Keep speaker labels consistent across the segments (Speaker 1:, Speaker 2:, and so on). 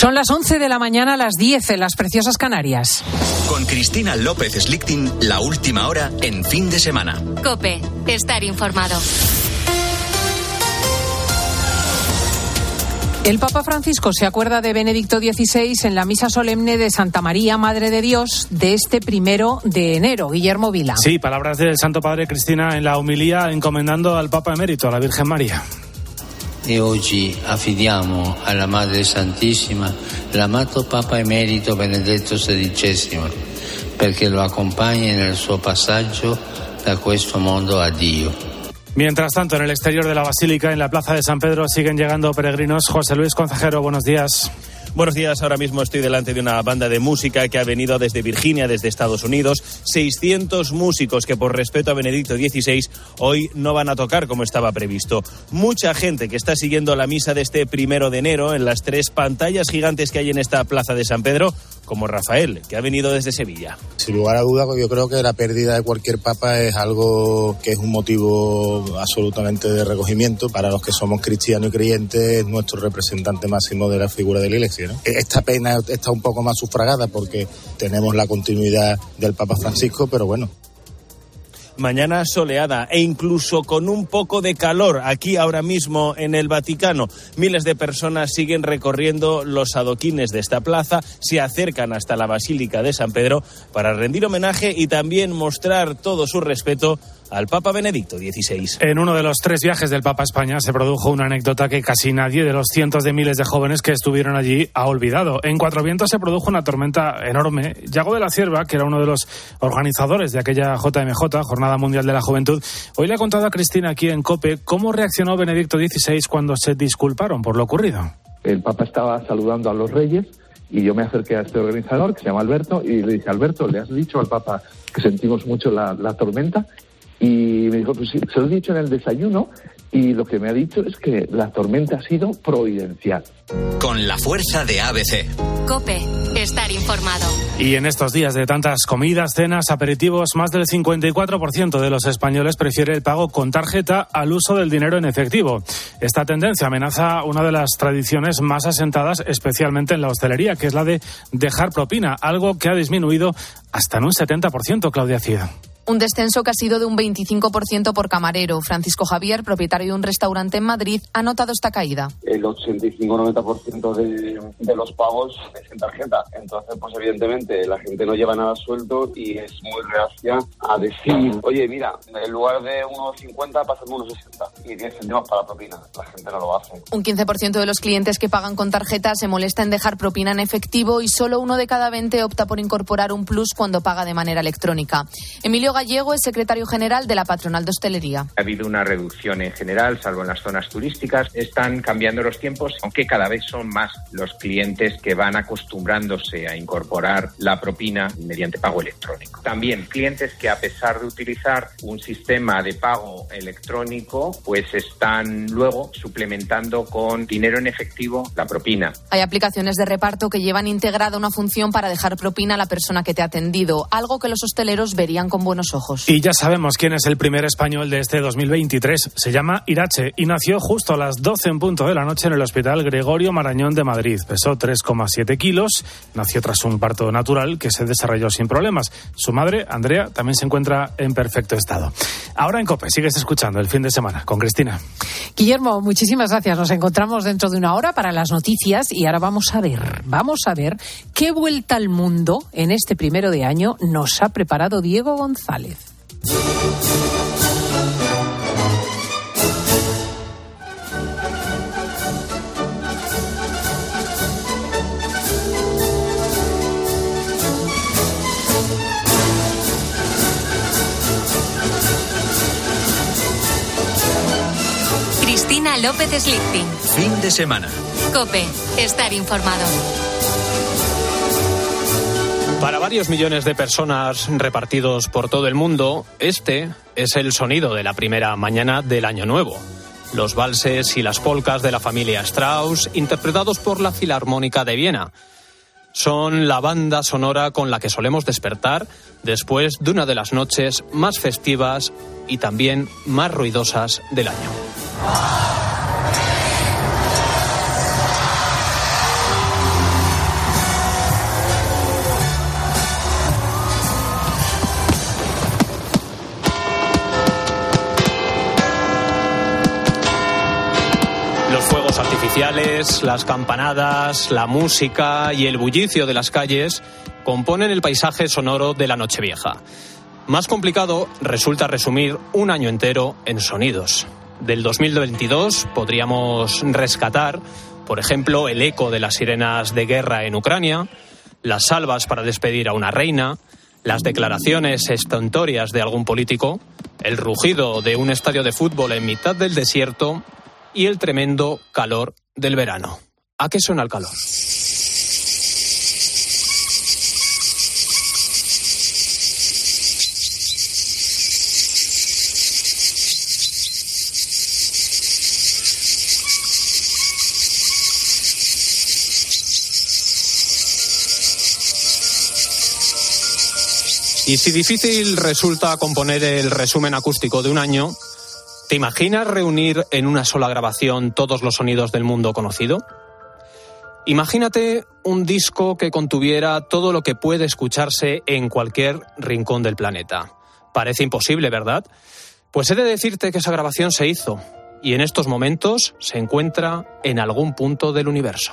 Speaker 1: Son las 11 de la mañana, las 10 en las preciosas Canarias.
Speaker 2: Con Cristina López Slichting, la última hora en Fin de Semana.
Speaker 3: COPE, estar informado.
Speaker 1: El Papa Francisco se acuerda de Benedicto XVI en la misa solemne de Santa María, Madre de Dios, de este 1 de enero. Guillermo Vila.
Speaker 4: Sí, palabras del Santo Padre, Cristina, en la homilía encomendando al Papa Emérito, a la Virgen María.
Speaker 5: E oggi affidiamo alla Madre Santissima l'amato Papa Emerito Benedetto XVI, perché lo accompagni nel suo passaggio da questo mondo a Dio.
Speaker 4: Mientras tanto, en el exterior de la Basílica, en la Plaza de San Pedro, siguen llegando peregrinos. José Luis Concejero, buenos días.
Speaker 6: Buenos días, ahora mismo estoy delante de una banda de música que ha venido desde Virginia, desde Estados Unidos. 600 músicos que por respeto a Benedicto XVI hoy no van a tocar como estaba previsto. Mucha gente que está siguiendo la misa de este 1 de enero en las 3 pantallas gigantes que hay en esta Plaza de San Pedro, como Rafael, que ha venido desde Sevilla.
Speaker 7: Sin lugar a duda, yo creo que la pérdida de cualquier papa es algo que es un motivo absolutamente de recogimiento para los que somos cristianos y creyentes. Es nuestro representante máximo de la figura de la Iglesia, ¿no? Esta pena está un poco más sufragada porque tenemos la continuidad del Papa Francisco, pero bueno.
Speaker 6: Mañana soleada e incluso con un poco de calor aquí ahora mismo en el Vaticano. Miles de personas siguen recorriendo los adoquines de esta plaza, se acercan hasta la Basílica de San Pedro para rendir homenaje y también mostrar todo su respeto al Papa Benedicto XVI.
Speaker 4: En uno de los 3 viajes del Papa a España se produjo una anécdota que casi nadie de los cientos de miles de jóvenes que estuvieron allí ha olvidado. En Cuatro Vientos se produjo una tormenta enorme. Yago de la Cierva, que era uno de los organizadores de aquella JMJ, Jornada Mundial de la Juventud, hoy le ha contado a Cristina aquí en COPE cómo reaccionó Benedicto XVI cuando se disculparon por lo ocurrido.
Speaker 8: El Papa estaba saludando a los reyes y yo me acerqué a este organizador que se llama Alberto y le dije: Alberto, ¿le has dicho al Papa que sentimos mucho la tormenta? Y me dijo, pues sí, se lo he dicho en el desayuno y lo que me ha dicho es que la tormenta ha sido providencial.
Speaker 2: Con la fuerza de ABC.
Speaker 3: COPE, estar informado.
Speaker 4: Y en estos días de tantas comidas, cenas, aperitivos, más del 54% de los españoles prefiere el pago con tarjeta al uso del dinero en efectivo. Esta tendencia amenaza una de las tradiciones más asentadas, especialmente en la hostelería, que es la de dejar propina, algo que ha disminuido hasta en un 70%, Claudia Cid.
Speaker 9: Un descenso que ha sido de un 25% por camarero. Francisco Javier, propietario de un restaurante en Madrid, ha notado esta caída.
Speaker 10: El 85-90% de los pagos es en tarjeta. Entonces, pues evidentemente la gente no lleva nada suelto y es muy reacia a decir: oye, mira, en lugar de 1,50 pásame 1,60 y 10 céntimos para la propina. La gente no lo hace.
Speaker 9: Un 15% de los clientes que pagan con tarjeta se molesta en dejar propina en efectivo y solo 1 de cada 20 opta por incorporar un plus cuando paga de manera electrónica. Emilio Gallego es secretario general de la Patronal de Hostelería.
Speaker 11: Ha habido una reducción en general, salvo en las zonas turísticas. Están cambiando los tiempos, aunque cada vez son más los clientes que van acostumbrándose a incorporar la propina mediante pago electrónico. También clientes que, a pesar de utilizar un sistema de pago electrónico, pues están luego suplementando con dinero en efectivo la propina.
Speaker 9: Hay aplicaciones de reparto que llevan integrada una función para dejar propina a la persona que te ha atendido, algo que los hosteleros verían con buenos ojos.
Speaker 4: Y ya sabemos quién es el primer español de este 2023. Se llama Irache y nació justo a las 12 en punto de la noche en el Hospital Gregorio Marañón de Madrid. Pesó 3,7 kilos. Nació tras un parto natural que se desarrolló sin problemas. Su madre, Andrea, también se encuentra en perfecto estado. Ahora en COPE sigues escuchando El Fin de Semana con Cristina.
Speaker 1: Guillermo, muchísimas gracias. Nos encontramos dentro de una hora para las noticias y ahora vamos a ver qué vuelta al mundo en este 1 de año nos ha preparado Diego González.
Speaker 3: Cristina López Slichting.
Speaker 2: Fin de semana.
Speaker 3: COPE, estar informado.
Speaker 12: Para varios millones de personas repartidos por todo el mundo, este es el sonido de la primera mañana del Año Nuevo. Los valses y las polcas de la familia Strauss, interpretados por la Filarmónica de Viena. Son la banda sonora con la que solemos despertar después de una de las noches más festivas y también más ruidosas del año. Fuegos artificiales, las campanadas, la música y el bullicio de las calles componen el paisaje sonoro de la Nochevieja. Más complicado resulta resumir un año entero en sonidos. Del 2022 podríamos rescatar, por ejemplo, el eco de las sirenas de guerra en Ucrania, las salvas para despedir a una reina, las declaraciones estentorias de algún político, el rugido de un estadio de fútbol en mitad del desierto y el tremendo calor del verano. ¿A qué suena el calor? Y si difícil resulta componer el resumen acústico de un año, ¿te imaginas reunir en una sola grabación todos los sonidos del mundo conocido? Imagínate un disco que contuviera todo lo que puede escucharse en cualquier rincón del planeta. Parece imposible, ¿verdad? Pues he de decirte que esa grabación se hizo y en estos momentos se encuentra en algún punto del universo.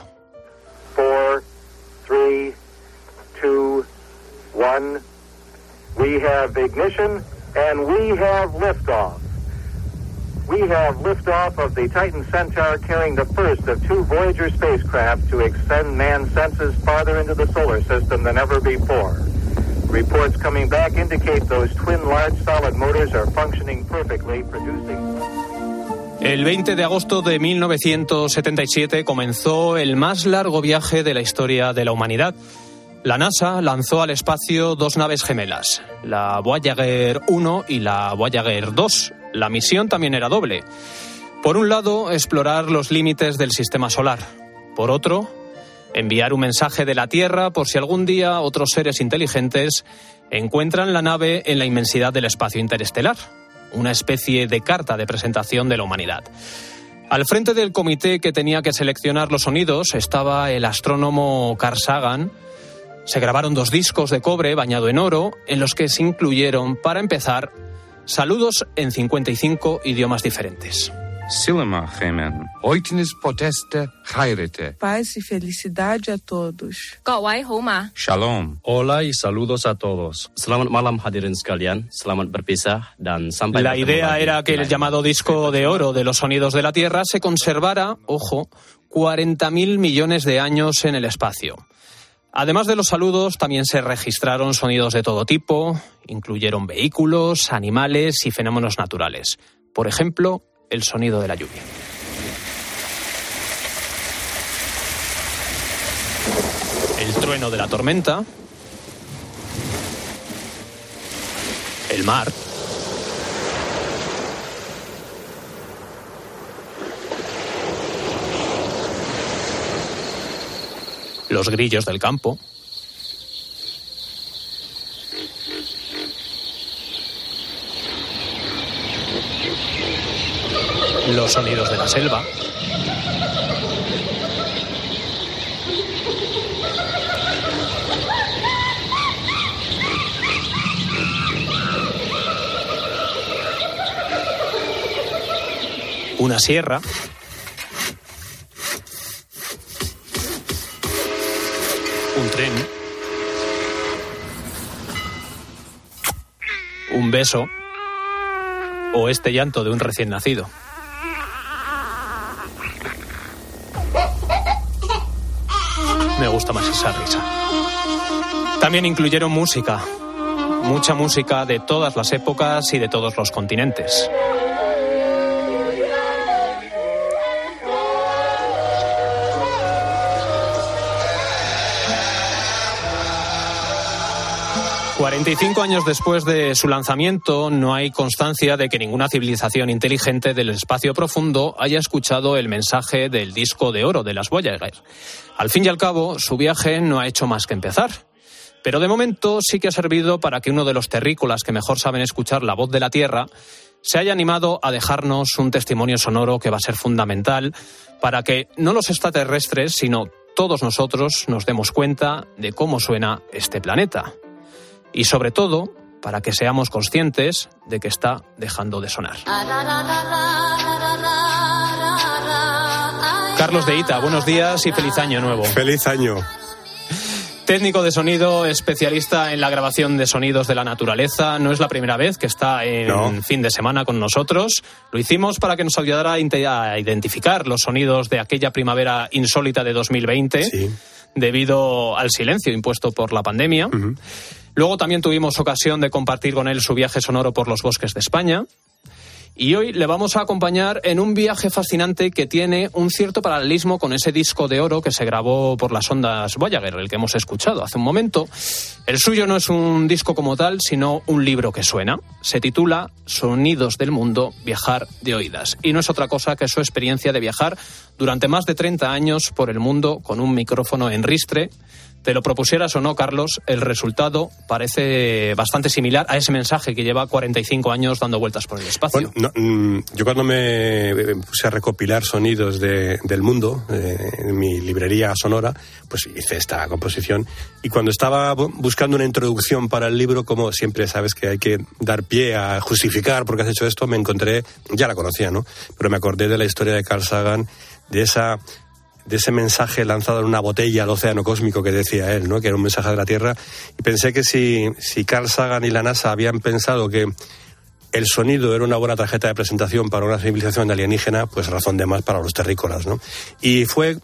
Speaker 13: 4, 3, 2, 1... We have ignition and we have liftoff. We have liftoff of the Titan Centaur carrying the first of 2 Voyager spacecraft to extend man's senses farther into the solar system than ever before. Reports coming back indicate those twin large solid motors are functioning perfectly, producing...
Speaker 12: El 20 de agosto de 1977 comenzó el más largo viaje de la historia de la humanidad. La NASA lanzó al espacio 2 naves gemelas, la Voyager 1 y la Voyager 2. La misión también era doble. Por un lado, explorar los límites del sistema solar. Por otro, enviar un mensaje de la Tierra por si algún día otros seres inteligentes encuentran la nave en la inmensidad del espacio interestelar. Una especie de carta de presentación de la humanidad. Al frente del comité que tenía que seleccionar los sonidos estaba el astrónomo Carl Sagan. Se grabaron 2 discos de cobre bañado en oro, en los que se incluyeron, para empezar, saludos en 55 idiomas diferentes.
Speaker 14: Silema Gemen. Oitnis poteste Jairete.
Speaker 15: Paz y felicidad a todos.
Speaker 14: Shalom.
Speaker 16: Hola y saludos a todos. Selamat malam hadirin sekalian. Selamat berpisah dan sampai.
Speaker 12: La idea era que el llamado disco de oro de los sonidos de la Tierra se conservara, ojo, 40.000 millones de años en el espacio. Además de los saludos, también se registraron sonidos de todo tipo, incluyeron vehículos, animales y fenómenos naturales. Por ejemplo, el sonido de la lluvia. El trueno de la tormenta. El mar. Los grillos del campo. Los sonidos de la selva. Una sierra. Un tren. Un beso. O este llanto de un recién nacido. Me gusta más esa risa. También incluyeron música. Mucha música de todas las épocas y de todos los continentes. ...45 años después de su lanzamiento, no hay constancia de que ninguna civilización inteligente del espacio profundo haya escuchado el mensaje del disco de oro de las Voyager. Al fin y al cabo, su viaje no ha hecho más que empezar. Pero de momento sí que ha servido para que uno de los terrícolas que mejor saben escuchar la voz de la Tierra se haya animado a dejarnos un testimonio sonoro que va a ser fundamental para que no los extraterrestres, sino todos nosotros nos demos cuenta de cómo suena este planeta. Y sobre todo, para que seamos conscientes de que está dejando de sonar. Carlos de Ita, buenos días y feliz año nuevo.
Speaker 17: Feliz año.
Speaker 12: Técnico de sonido, especialista en la grabación de sonidos de la naturaleza. No es la primera vez que está en Fin de Semana con nosotros. Lo hicimos para que nos ayudara a identificar los sonidos de aquella primavera insólita de 2020, debido al silencio impuesto por la pandemia. Luego también tuvimos ocasión de compartir con él su viaje sonoro por los bosques de España. Y hoy le vamos a acompañar en un viaje fascinante que tiene un cierto paralelismo con ese disco de oro que se grabó por las ondas Voyager, el que hemos escuchado hace un momento. El suyo no es un disco como tal, sino un libro que suena. Se titula Sonidos del Mundo, Viajar de Oídas. Y no es otra cosa que su experiencia de viajar durante más de 30 años por el mundo con un micrófono en ristre. Te lo propusieras o no, Carlos, el resultado parece bastante similar a ese mensaje que lleva 45 años dando vueltas por el espacio.
Speaker 17: Bueno, yo cuando me puse a recopilar sonidos del mundo, en mi librería sonora, pues hice esta composición. Y cuando estaba buscando una introducción para el libro, como siempre sabes que hay que dar pie a justificar por qué has hecho esto, me encontré, ya la conocía, ¿no? Pero me acordé de la historia de Carl Sagan, de ese mensaje lanzado en una botella al océano cósmico que decía él, ¿no? Que era un mensaje de la Tierra. Y pensé que si Carl Sagan y la NASA habían pensado que el sonido era una buena tarjeta de presentación para una civilización alienígena, pues razón de más para los terrícolas, ¿no? Y fue,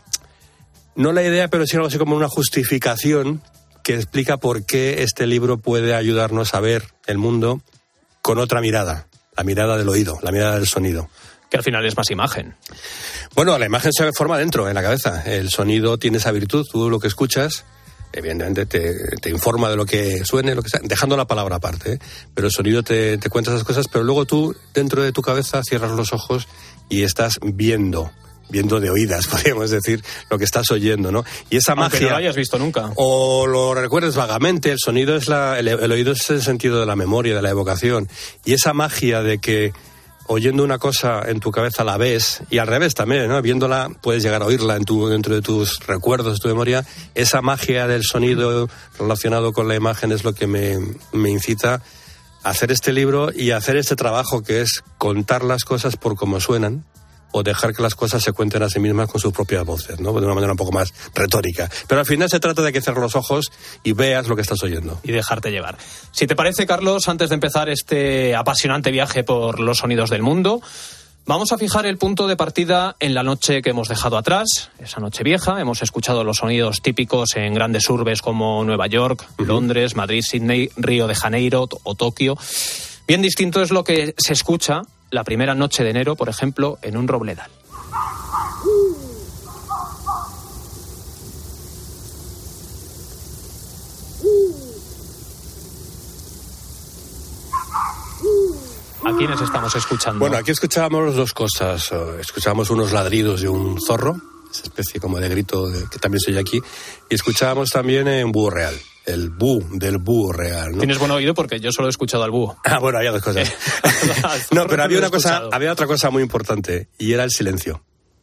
Speaker 17: no la idea, pero sí algo así como una justificación que explica por qué este libro puede ayudarnos a ver el mundo con otra mirada, la mirada del oído, la mirada del sonido.
Speaker 12: Que al final es más imagen.
Speaker 17: Bueno, la imagen se forma dentro, en la cabeza. El sonido tiene esa virtud. Tú lo que escuchas, evidentemente te informa de lo que suene, lo que sea, dejando la palabra aparte, ¿eh? Pero el sonido te cuenta esas cosas, pero luego tú, dentro de tu cabeza, cierras los ojos y estás viendo de oídas, podríamos decir, lo que estás oyendo, ¿no? Y esa
Speaker 12: aunque
Speaker 17: magia...
Speaker 12: no lo hayas visto nunca.
Speaker 17: O lo recuerdes vagamente, el sonido es el oído es el sentido de la memoria, de la evocación. Y esa magia de que oyendo una cosa en tu cabeza la ves, y al revés también, ¿no? Viéndola puedes llegar a oírla dentro de tus recuerdos, de tu memoria. Esa magia del sonido relacionado con la imagen es lo que me incita a hacer este libro y a hacer este trabajo, que es contar las cosas por cómo suenan, o dejar que las cosas se cuenten a sí mismas con sus propias voces, ¿no? De una manera un poco más retórica. Pero al final se trata de que cierres los ojos y veas lo que estás oyendo.
Speaker 12: Y dejarte llevar. Si te parece, Carlos, antes de empezar este apasionante viaje por los sonidos del mundo, vamos a fijar el punto de partida en la noche que hemos dejado atrás, esa noche vieja. Hemos escuchado los sonidos típicos en grandes urbes como Nueva York, Londres, Madrid, Sydney, Río de Janeiro o Tokio. Bien distinto es lo que se escucha la primera noche de enero, por ejemplo, en un robledal. ¿A quiénes estamos escuchando?
Speaker 17: Bueno, aquí escuchábamos dos cosas. Escuchábamos unos ladridos de un zorro, esa especie como de grito que también se oye aquí, y escuchábamos también un búho real. El del búho real, ¿no?
Speaker 12: Tienes buen oído porque yo solo he escuchado al búho.
Speaker 17: Ah, bueno, había dos cosas. No, pero había otra cosa muy importante, y era el silencio.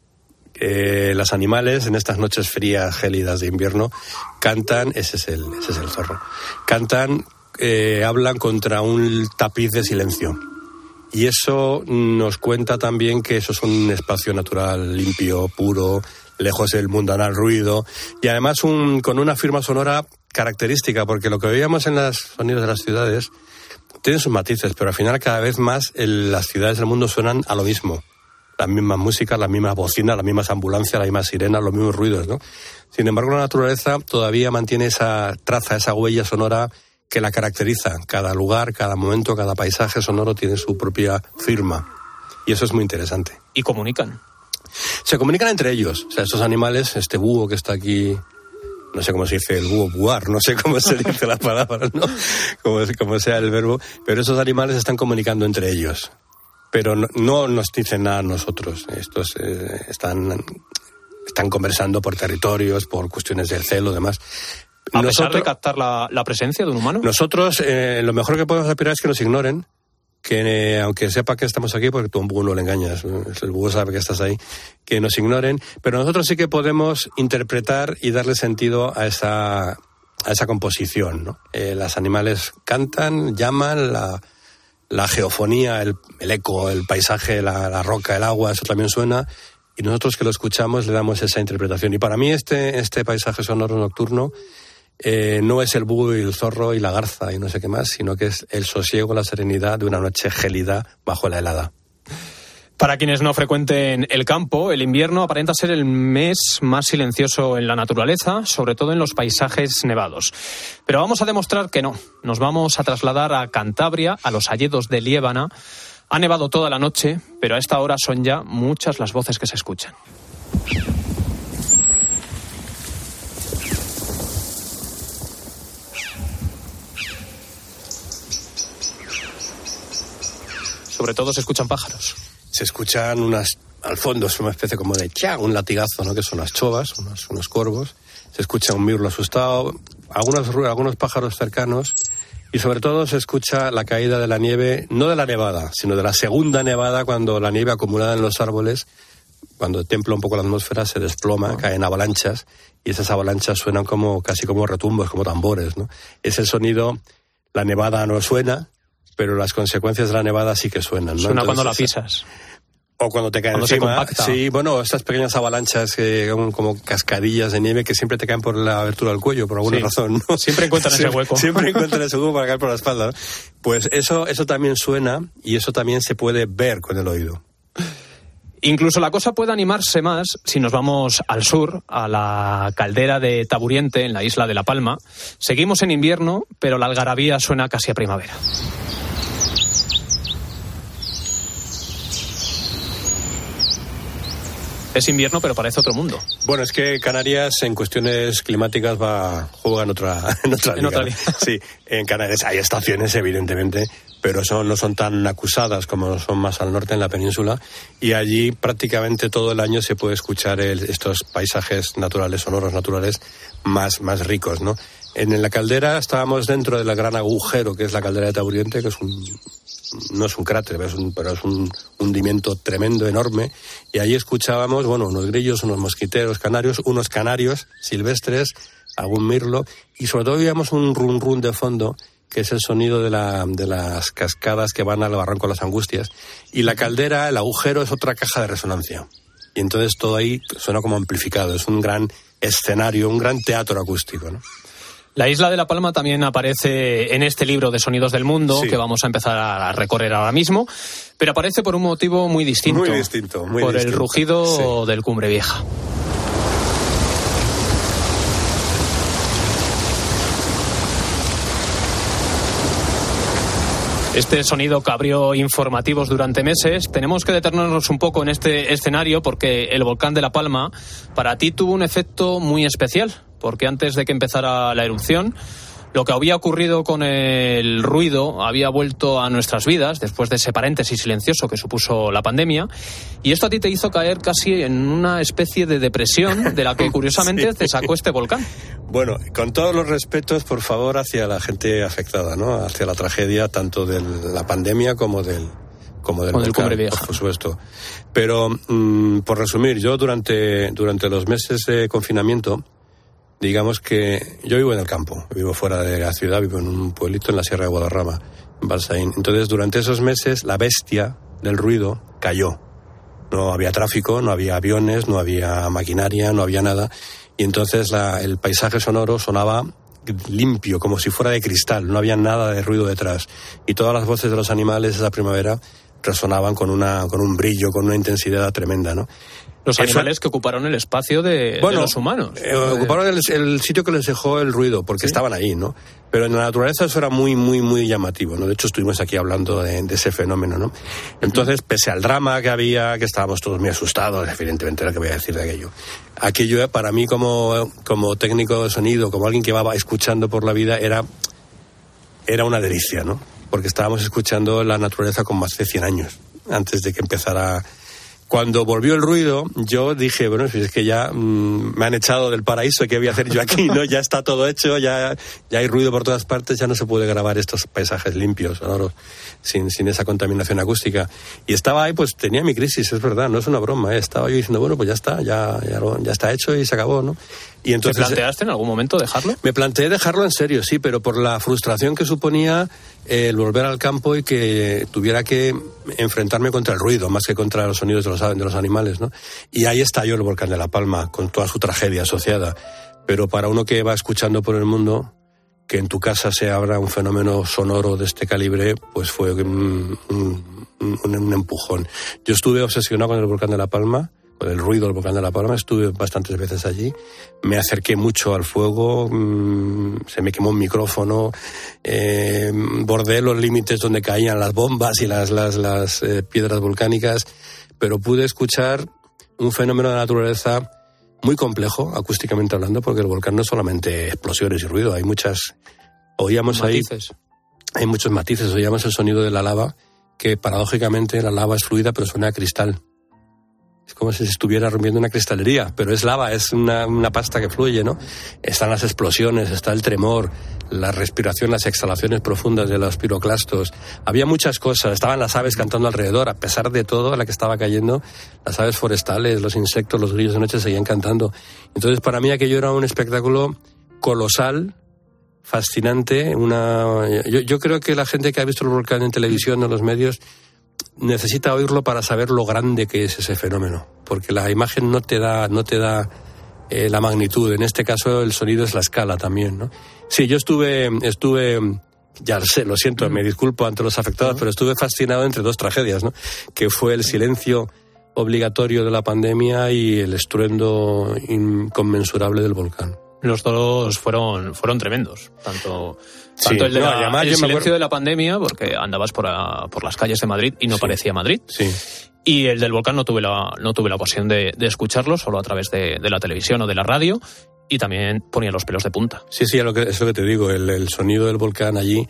Speaker 17: Los animales en estas noches frías, gélidas de invierno, cantan, ese es el zorro, cantan, hablan contra un tapiz de silencio. Y eso nos cuenta también que eso es un espacio natural, limpio, puro, lejos del mundanal ruido, y además con una firma sonora característica, porque lo que oíamos en los sonidos de las ciudades tienen sus matices, pero al final cada vez más las ciudades del mundo suenan a lo mismo. Las mismas músicas, las mismas bocinas, las mismas ambulancias, las mismas sirenas, los mismos ruidos, ¿no? Sin embargo, la naturaleza todavía mantiene esa traza, esa huella sonora que la caracteriza. Cada lugar, cada momento, cada paisaje sonoro tiene su propia firma. Y eso es muy interesante.
Speaker 12: ¿Y comunican?
Speaker 17: Se comunican entre ellos. O sea, estos animales, este búho que está aquí, no sé cómo se dice el búho, buar, no sé cómo se dice la palabra, ¿no? Como sea el verbo, pero esos animales están comunicando entre ellos. Pero no nos dicen nada a nosotros. Estos están conversando por territorios, por cuestiones del celo, demás.
Speaker 12: A pesar de captar la presencia de un humano.
Speaker 17: Nosotros, lo mejor que podemos aspirar es que nos ignoren, que aunque sepa que estamos aquí, porque tú a un búho no le engañas, el búho sabe que estás ahí, que nos ignoren, pero nosotros sí que podemos interpretar y darle sentido a esa composición, ¿no? Los animales cantan, llaman, la geofonía, el eco, el paisaje, la roca, el agua, eso también suena, y nosotros que lo escuchamos le damos esa interpretación. Y para mí este paisaje sonoro nocturno no es el búho y el zorro y la garza y no sé qué más, sino que es el sosiego, la serenidad de una noche gélida bajo la helada.
Speaker 12: Para quienes no frecuenten el campo, el invierno aparenta ser el mes más silencioso en la naturaleza, sobre todo en los paisajes nevados. Pero vamos a demostrar que no. Nos vamos a trasladar a Cantabria, a los hayedos de Liébana. Ha nevado toda la noche, pero a esta hora son ya muchas las voces que se escuchan. Sobre todo se escuchan pájaros.
Speaker 17: Se escuchan al fondo es una especie como de un latigazo, ¿no? Que son las chovas, unos corvos. Se escucha un mirlo asustado, algunos pájaros cercanos. Y sobre todo se escucha la caída de la nieve, no de la nevada, sino de la segunda nevada, cuando la nieve acumulada en los árboles, cuando templa un poco la atmósfera, se desploma, caen avalanchas, y esas avalanchas suenan casi como retumbos, como tambores, ¿no? Es el sonido, la nevada no suena, pero las consecuencias de la nevada sí que suenan, ¿no?
Speaker 12: Suena
Speaker 17: Entonces,
Speaker 12: cuando la pisas.
Speaker 17: O cuando te caen
Speaker 12: cuando
Speaker 17: encima.
Speaker 12: Se compacta.
Speaker 17: Sí, bueno, estas pequeñas avalanchas como cascadillas de nieve que siempre te caen por la abertura del cuello, por alguna razón, ¿no?
Speaker 12: Siempre encuentran ese hueco.
Speaker 17: Siempre encuentran ese hueco para caer por la espalda. Pues eso también suena y eso también se puede ver con el oído.
Speaker 12: Incluso la cosa puede animarse más si nos vamos al sur, a la caldera de Taburiente, en la isla de La Palma. Seguimos en invierno, pero la algarabía suena casi a primavera. Es invierno, pero parece otro mundo.
Speaker 17: Bueno, es que Canarias en cuestiones climáticas juega en otra liga. Sí, en Canarias hay estaciones, evidentemente, pero no son tan acusadas como son más al norte, en la península, y allí prácticamente todo el año se puede escuchar estos paisajes naturales, sonoros naturales, más ricos, ¿no? En la caldera estábamos dentro del gran agujero que es la caldera de Taburiente, que no es un cráter, pero es un hundimiento tremendo, enorme, y allí escuchábamos, unos grillos, unos mosquiteros canarios, unos canarios silvestres, algún mirlo, y sobre todo oíamos un run run de fondo, que es el sonido de las cascadas que van al barranco de las Angustias, y la caldera, el agujero, es otra caja de resonancia, y entonces todo ahí suena como amplificado, es un gran escenario, un gran teatro acústico, ¿no?
Speaker 12: La isla de La Palma también aparece en este libro de Sonidos del Mundo, sí, que vamos a empezar a recorrer ahora mismo, pero aparece por un motivo muy distinto.
Speaker 17: Muy distinto.
Speaker 12: El rugido del Cumbre Vieja. Este sonido que abrió informativos durante meses. Tenemos que detenernos un poco en este escenario porque el volcán de La Palma para ti tuvo un efecto muy especial, porque antes de que empezara la erupción, lo que había ocurrido con el ruido había vuelto a nuestras vidas después de ese paréntesis silencioso que supuso la pandemia, y esto a ti te hizo caer casi en una especie de depresión de la que curiosamente sí, te sacó este volcán.
Speaker 17: Bueno, con todos los respetos, por favor, hacia la gente afectada, ¿no? Hacia la tragedia tanto de la pandemia como del volcán,
Speaker 12: Cumbre Vieja,
Speaker 17: por supuesto. Pero, por resumir, yo durante los meses de confinamiento, digamos que yo vivo en el campo, vivo fuera de la ciudad, vivo en un pueblito en la Sierra de Guadarrama, en Balsaín. Entonces, durante esos meses, la bestia del ruido cayó. No había tráfico, no había aviones, no había maquinaria, no había nada. Y entonces el paisaje sonoro sonaba limpio, como si fuera de cristal, no había nada de ruido detrás. Y todas las voces de los animales esa primavera resonaban con un brillo, con una intensidad tremenda, ¿no?
Speaker 12: Los animales que ocuparon el espacio de los humanos.
Speaker 17: Ocuparon el sitio que les dejó el ruido, porque estaban ahí, ¿no? Pero en la naturaleza eso era muy, muy, muy llamativo, ¿no? De hecho, estuvimos aquí hablando de ese fenómeno, ¿no? Entonces, pese al drama que había, que estábamos todos muy asustados, evidentemente, lo que voy a decir de aquello. Aquello, para mí, como técnico de sonido, como alguien que iba escuchando por la vida, era una delicia, ¿no? Porque estábamos escuchando la naturaleza con más de 100 años, antes de que empezara. Cuando volvió el ruido, yo dije, bueno, es que ya me han echado del paraíso, ¿qué voy a hacer yo aquí? ¿No? Ya está todo hecho, ya hay ruido por todas partes, ya no se puede grabar estos paisajes limpios, sonoros, sin esa contaminación acústica. Y estaba ahí, pues tenía mi crisis, es verdad, no es una broma, Estaba yo diciendo, bueno, pues ya está, ya está hecho y se acabó, ¿no? Y entonces,
Speaker 12: ¿te planteaste en algún momento dejarlo?
Speaker 17: Me planteé dejarlo en serio, sí, pero por la frustración que suponía el volver al campo y que tuviera que enfrentarme contra el ruido, más que contra los sonidos de los animales, ¿no? Y ahí estalló el volcán de La Palma, con toda su tragedia asociada. Pero para uno que va escuchando por el mundo, que en tu casa se abra un fenómeno sonoro de este calibre, pues fue un empujón. Yo estuve obsesionado con el volcán de La Palma, con el ruido del volcán de La Palma, estuve bastantes veces allí, me acerqué mucho al fuego, se me quemó un micrófono, bordé los límites donde caían las bombas y las piedras volcánicas, pero pude escuchar un fenómeno de la naturaleza muy complejo, acústicamente hablando, porque el volcán no es solamente explosiones y ruido, hay muchos matices, oíamos el sonido de la lava, que paradójicamente la lava es fluida pero suena a cristal. Es como si se estuviera rompiendo una cristalería, pero es lava, es una pasta que fluye, ¿no? Están las explosiones, está el tremor, la respiración, las exhalaciones profundas de los piroclastos. Había muchas cosas, estaban las aves cantando alrededor, a pesar de todo la que estaba cayendo, las aves forestales, los insectos, los grillos de noche seguían cantando. Entonces, para mí aquello era un espectáculo colosal, fascinante. Yo creo que la gente que ha visto el volcán en televisión o en los medios necesita oírlo para saber lo grande que es ese fenómeno, porque la imagen no te da la magnitud. En este caso el sonido es la escala también, ¿no? Sí, yo estuve, ya sé, lo siento, me disculpo ante los afectados, pero estuve fascinado entre dos tragedias, ¿no? Que fue el silencio obligatorio de la pandemia y el estruendo inconmensurable del volcán.
Speaker 12: Los dos fueron tremendos, tanto el de el silencio de la pandemia, porque andabas por las calles de Madrid y no parecía Madrid.
Speaker 17: Sí.
Speaker 12: Y el del volcán no tuve la ocasión de escucharlo, solo a través de la televisión o de la radio, y también ponía los pelos de punta.
Speaker 17: Sí, es lo que te digo, el sonido del volcán allí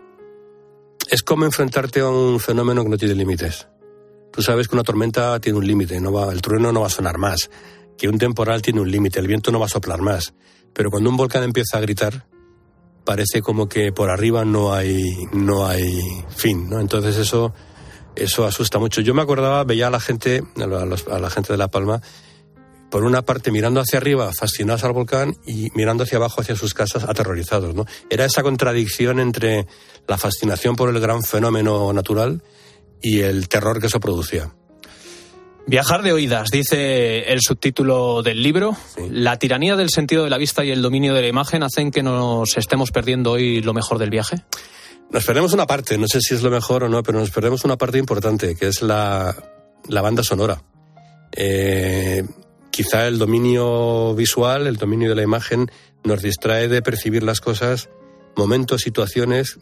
Speaker 17: es como enfrentarte a un fenómeno que no tiene límites. Tú sabes que una tormenta tiene un límite, el trueno no va a sonar más, que un temporal tiene un límite, el viento no va a soplar más. Pero cuando un volcán empieza a gritar, parece como que por arriba no hay fin, ¿no? Entonces eso asusta mucho. Yo me acordaba, veía a la gente de La Palma, por una parte mirando hacia arriba, fascinados al volcán, y mirando hacia abajo, hacia sus casas, aterrorizados, ¿no? Era esa contradicción entre la fascinación por el gran fenómeno natural y el terror que eso producía.
Speaker 12: Viajar de oídas, dice el subtítulo del libro. Sí. La tiranía del sentido de la vista y el dominio de la imagen hacen que nos estemos perdiendo hoy lo mejor del viaje.
Speaker 17: Nos perdemos una parte, no sé si es lo mejor o no, pero nos perdemos una parte importante, que es la banda sonora. Quizá el dominio visual, el dominio de la imagen, nos distrae de percibir las cosas, momentos, situaciones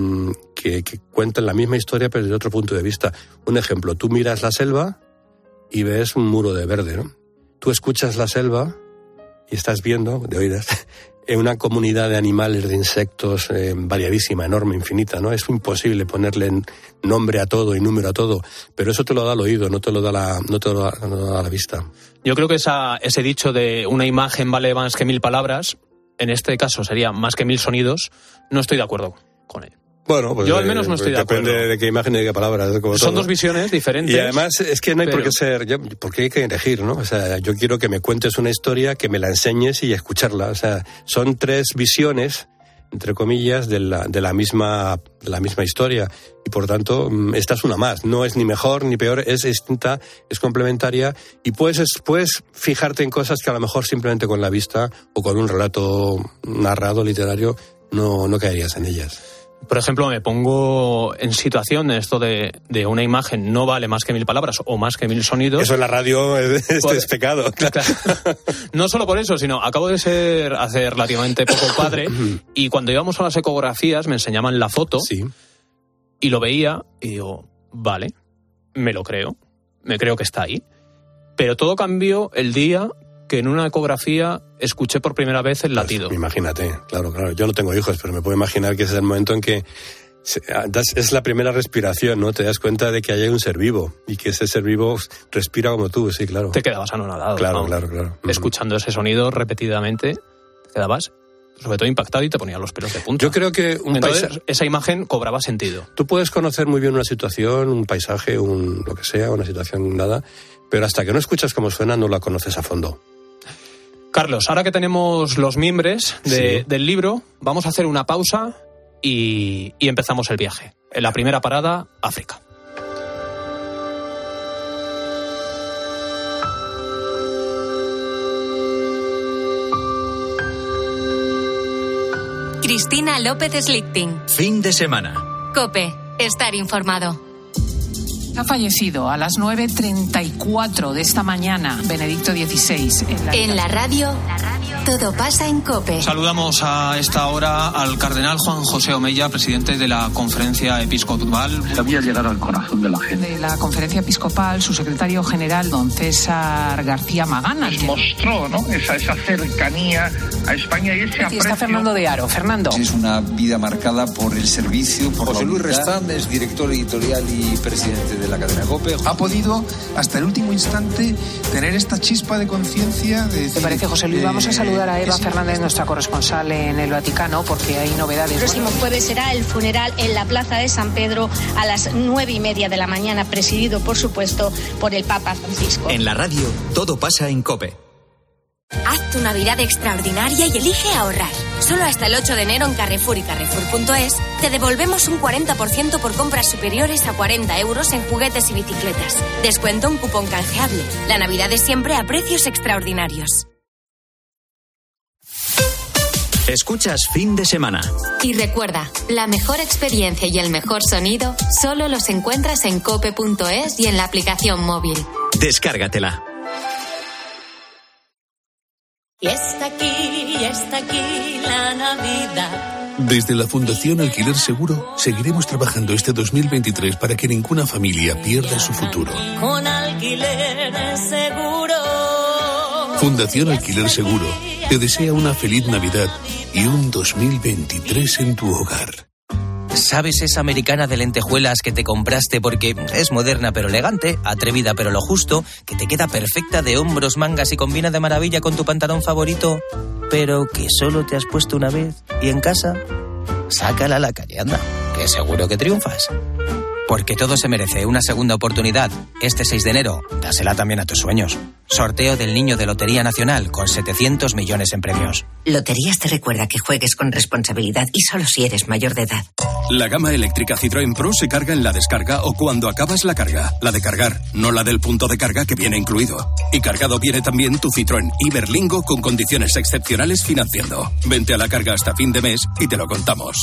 Speaker 17: que cuentan la misma historia pero desde otro punto de vista. Un ejemplo, tú miras la selva y ves un muro de verde, ¿no? Tú escuchas la selva y estás viendo, de oídas, una comunidad de animales, de insectos variadísima, enorme, infinita, ¿no? Es imposible ponerle nombre a todo y número a todo, pero eso te lo da el oído, no te lo da la vista.
Speaker 12: Yo creo que ese dicho de una imagen vale más que 1000 palabras, en este caso sería más que 1000 sonidos, no estoy de acuerdo con él.
Speaker 17: Bueno, pues
Speaker 12: yo al menos no estoy de acuerdo.
Speaker 17: Depende de qué imagen y de qué palabras. Como
Speaker 12: son
Speaker 17: todo.
Speaker 12: Dos visiones diferentes.
Speaker 17: Y además es que no hay por qué ser, porque hay que elegir, ¿no? O sea, yo quiero que me cuentes una historia, que me la enseñes y escucharla. O sea, son tres visiones, entre comillas, de la misma historia. Y por tanto, esta es una más. No es ni mejor ni peor, es distinta, es complementaria. Y puedes fijarte en cosas que a lo mejor simplemente con la vista o con un relato narrado, literario, no caerías en ellas.
Speaker 12: Por ejemplo, me pongo en situación de esto de una imagen no vale más que 1000 palabras o más que 1000 sonidos.
Speaker 17: Eso en la radio es pecado. Claro.
Speaker 12: No solo por eso, sino acabo de ser hace relativamente poco padre y cuando íbamos a las ecografías me enseñaban la foto y lo veía y digo, vale, me creo que está ahí. Pero todo cambió el día que en una ecografía escuché por primera vez el latido.
Speaker 17: Imagínate, claro. Yo no tengo hijos, pero me puedo imaginar que ese es el momento en que es la primera respiración, ¿no? Te das cuenta de que hay un ser vivo y que ese ser vivo respira como tú, sí, claro.
Speaker 12: Te quedabas anonadado.
Speaker 17: Claro.
Speaker 12: Escuchando ese sonido repetidamente, te quedabas sobre todo impactado y te ponía los pelos de punta.
Speaker 17: Yo creo que
Speaker 12: esa imagen cobraba sentido.
Speaker 17: Tú puedes conocer muy bien una situación, un paisaje, lo que sea, una situación nada, pero hasta que no escuchas cómo suena no la conoces a fondo.
Speaker 12: Carlos, ahora que tenemos los mimbres del libro, vamos a hacer una pausa y empezamos el viaje. En la primera parada, África.
Speaker 3: Cristina López Slichting.
Speaker 2: Fin de semana.
Speaker 3: COPE. Estar informado.
Speaker 1: Ha fallecido a las 9:34 de esta mañana Benedicto XVI.
Speaker 3: En la radio, todo pasa en COPE.
Speaker 12: Saludamos a esta hora al cardenal Juan José Omeya, presidente de la Conferencia Episcopal.
Speaker 18: Sabía llegar al corazón de la gente.
Speaker 1: De la Conferencia Episcopal, su secretario general, don César García Magana.
Speaker 18: Mostró, ¿no?, esa cercanía a España y ese aprecio.
Speaker 1: Está Fernando de Aro. Fernando.
Speaker 19: Es una vida marcada por el servicio, por
Speaker 20: José
Speaker 19: la
Speaker 20: Luis
Speaker 19: unidad.
Speaker 20: Restán es director editorial y presidente de la cadena COPE.
Speaker 21: Ha podido, hasta el último instante, tener esta chispa de conciencia.
Speaker 1: ¿Te parece, José Luis? Vamos a saludar a Eva Fernández, nuestra corresponsal en el Vaticano, porque hay novedades.
Speaker 22: El próximo jueves será el funeral en la Plaza de San Pedro a las 9:30 de la mañana, presidido, por supuesto, por el Papa Francisco.
Speaker 2: En la radio, todo pasa en COPE.
Speaker 3: Haz tu Navidad extraordinaria y elige ahorrar. Solo hasta el 8 de enero en Carrefour y Carrefour.es te devolvemos un 40% por compras superiores a 40 euros en juguetes y bicicletas. Descuento un cupón canjeable. La Navidad es siempre a precios extraordinarios.
Speaker 2: Escuchas Fin de Semana.
Speaker 3: Y recuerda, la mejor experiencia y el mejor sonido solo los encuentras en cope.es y en la aplicación móvil.
Speaker 2: Descárgatela.
Speaker 23: Y está aquí la Navidad.
Speaker 24: Desde la Fundación Alquiler Seguro seguiremos trabajando este 2023 para que ninguna familia pierda su futuro.
Speaker 23: Con Alquiler Seguro.
Speaker 24: Fundación Alquiler Seguro te desea una feliz Navidad y un 2023 en tu hogar.
Speaker 25: ¿Sabes esa americana de lentejuelas que te compraste porque es moderna pero elegante, atrevida pero lo justo, que te queda perfecta de hombros, mangas y combina de maravilla con tu pantalón favorito, pero que solo te has puesto una vez y en casa? Sácala a la calle, anda, que seguro que triunfas. Porque todo se merece una segunda oportunidad. Este 6 de enero, dásela también a tus sueños. Sorteo del Niño de Lotería Nacional con 700 millones en premios.
Speaker 26: Loterías te recuerda que juegues con responsabilidad y solo si eres mayor de edad.
Speaker 27: La gama eléctrica Citroën Pro se carga en la descarga o cuando acabas la carga. La de cargar, no la del punto de carga que viene incluido. Y cargado viene también tu Citroën Iberlingo con condiciones excepcionales financiando. Vente a la carga hasta fin de mes y te lo contamos.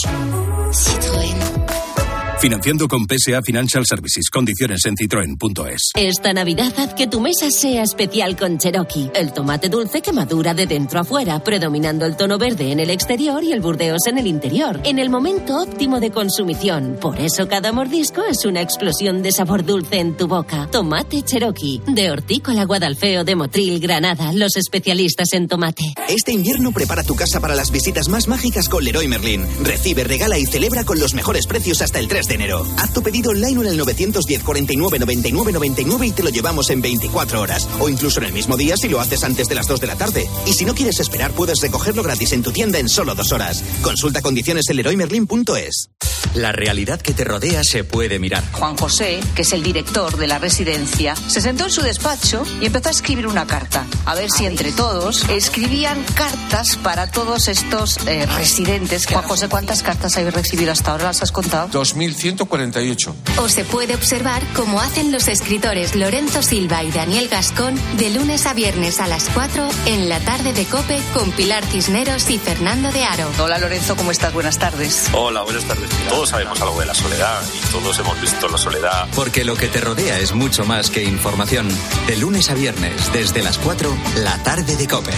Speaker 26: Citroën.
Speaker 27: Financiando con PSA Financial Services. Condiciones en citroen.es.
Speaker 23: Esta Navidad haz que tu mesa sea especial con Cherokee. El tomate dulce que madura de dentro a fuera, predominando el tono verde en el exterior y el burdeos en el interior, en el momento óptimo de consumición. Por eso cada mordisco es una explosión de sabor dulce en tu boca. Tomate Cherokee. De Hortícola Guadalfeo de Motril, Granada. Los especialistas en tomate.
Speaker 28: Este invierno prepara tu casa para las visitas más mágicas con Leroy Merlin. Recibe, regala y celebra con los mejores precios hasta el 3 de enero. Haz tu pedido online en el 910 49 99 99 y te lo llevamos en 24 horas. O incluso en el mismo día si lo haces antes de las 2 de la tarde. Y si no quieres esperar, puedes recogerlo gratis en tu tienda en solo 2 horas. Consulta condiciones en leroymerlin.es.
Speaker 2: La realidad que te rodea se puede mirar.
Speaker 29: Juan José, que es el director de la residencia, se sentó en su despacho y empezó a escribir una carta. A ver si entre todos escribían cartas para todos estos residentes. Juan José, ¿cuántas cartas habéis recibido hasta ahora? ¿Las has contado?
Speaker 20: 2148.
Speaker 3: O se puede observar cómo hacen los escritores Lorenzo Silva y Daniel Gascón de lunes a viernes a las 4 en la tarde de COPE con Pilar Cisneros y Fernando de Aro.
Speaker 29: Hola Lorenzo, ¿cómo estás? Buenas tardes.
Speaker 30: Hola, buenas tardes. Todos sabemos algo de la soledad y todos hemos visto la soledad.
Speaker 2: Porque lo que te rodea es mucho más que información. De lunes a viernes, desde las 4, la tarde de COPE.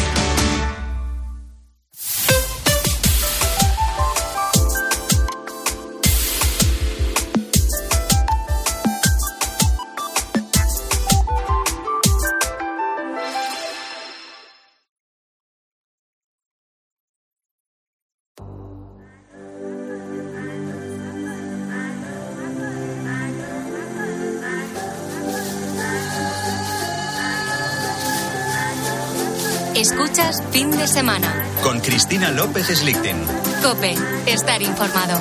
Speaker 3: Escuchas Fin de Semana.
Speaker 2: Con Cristina López Slichting.
Speaker 3: COPE. Estar informado.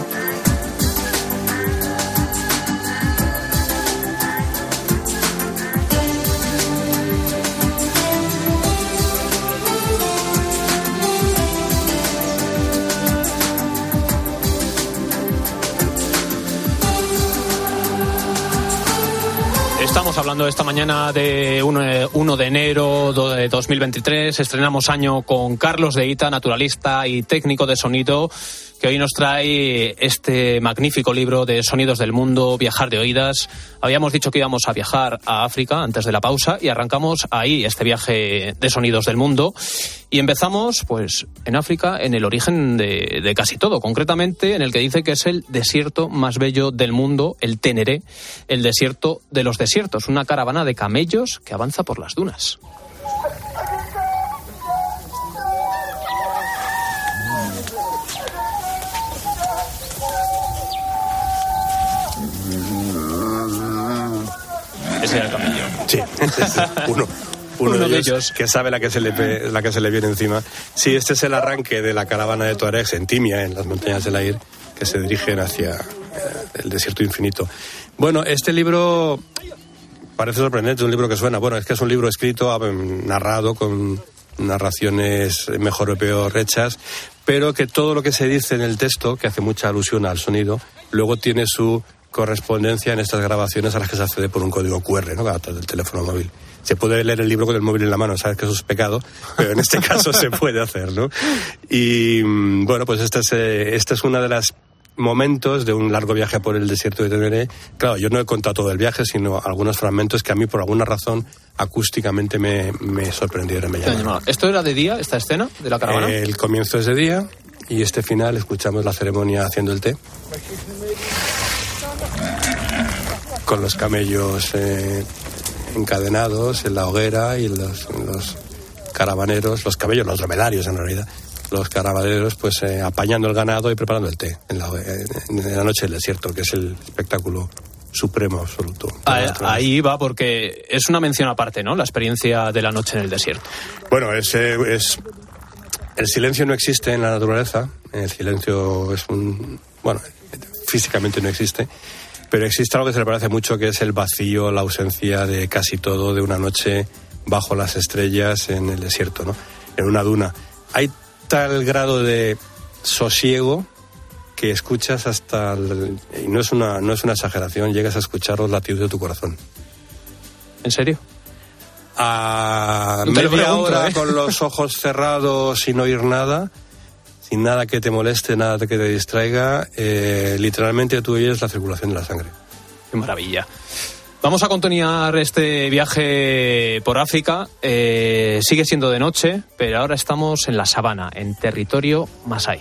Speaker 12: hablando esta mañana de 1 de enero de 2023. Estrenamos año con Carlos de Ita, naturalista y técnico de sonido, que hoy nos trae este magnífico libro de Sonidos del Mundo, Viajar de Oídas. Habíamos dicho que íbamos a viajar a África antes de la pausa y arrancamos ahí este viaje de Sonidos del Mundo. Y empezamos, pues, en África, en el origen de casi todo, concretamente en el que dice que es el desierto más bello del mundo, el Ténéré, el desierto de los desiertos, una caravana de camellos que avanza por las dunas. Ese era el camello.
Speaker 17: Sí, uno de ellos que sabe la que se le viene encima. Sí, este es el arranque de la caravana de tuaregs en Timia, en las montañas del Air, que se dirigen hacia el desierto infinito. Bueno, este libro parece sorprendente, un libro que suena. Bueno, es que es un libro escrito, narrado, con narraciones mejor o peor hechas, pero que todo lo que se dice en el texto, que hace mucha alusión al sonido, luego tiene su correspondencia en estas grabaciones a las que se accede por un código QR, ¿no?, a través del teléfono móvil. Se puede leer el libro con el móvil en la mano, sabes que eso es pecado, pero en este caso se puede hacer, ¿no? Y bueno, pues este es uno de los momentos de un largo viaje por el desierto de Ténéré. Claro, yo no he contado todo el viaje, sino algunos fragmentos que a mí, por alguna razón, acústicamente me sorprendieron, me llamaron.
Speaker 12: ¿Esto era de día, esta escena de la caravana?
Speaker 17: El comienzo es de día y este final escuchamos la ceremonia haciendo el té, con los camellos encadenados en la hoguera y los caravaneros, los camellos, los dromedarios en realidad, los caravaneros pues apañando el ganado y preparando el té en la noche del desierto, que es el espectáculo supremo absoluto.
Speaker 12: Ahí va, porque es una mención aparte, ¿no?, la experiencia de la noche en el desierto.
Speaker 17: Bueno, el silencio no existe en la naturaleza, el silencio es físicamente no existe, pero existe algo que se le parece mucho, que es el vacío, la ausencia de casi todo, de una noche bajo las estrellas en el desierto, ¿no?, en una duna. Hay tal grado de sosiego que escuchas y no es una exageración, llegas a escuchar los latidos de tu corazón.
Speaker 12: ¿En serio?
Speaker 17: A media hora con los ojos cerrados sin oír nada, sin nada que te moleste, nada que te distraiga, literalmente tú oyes la circulación de la sangre.
Speaker 12: ¡Qué maravilla! Vamos a continuar este viaje por África. Sigue siendo de noche, pero ahora estamos en la sabana, en territorio masái.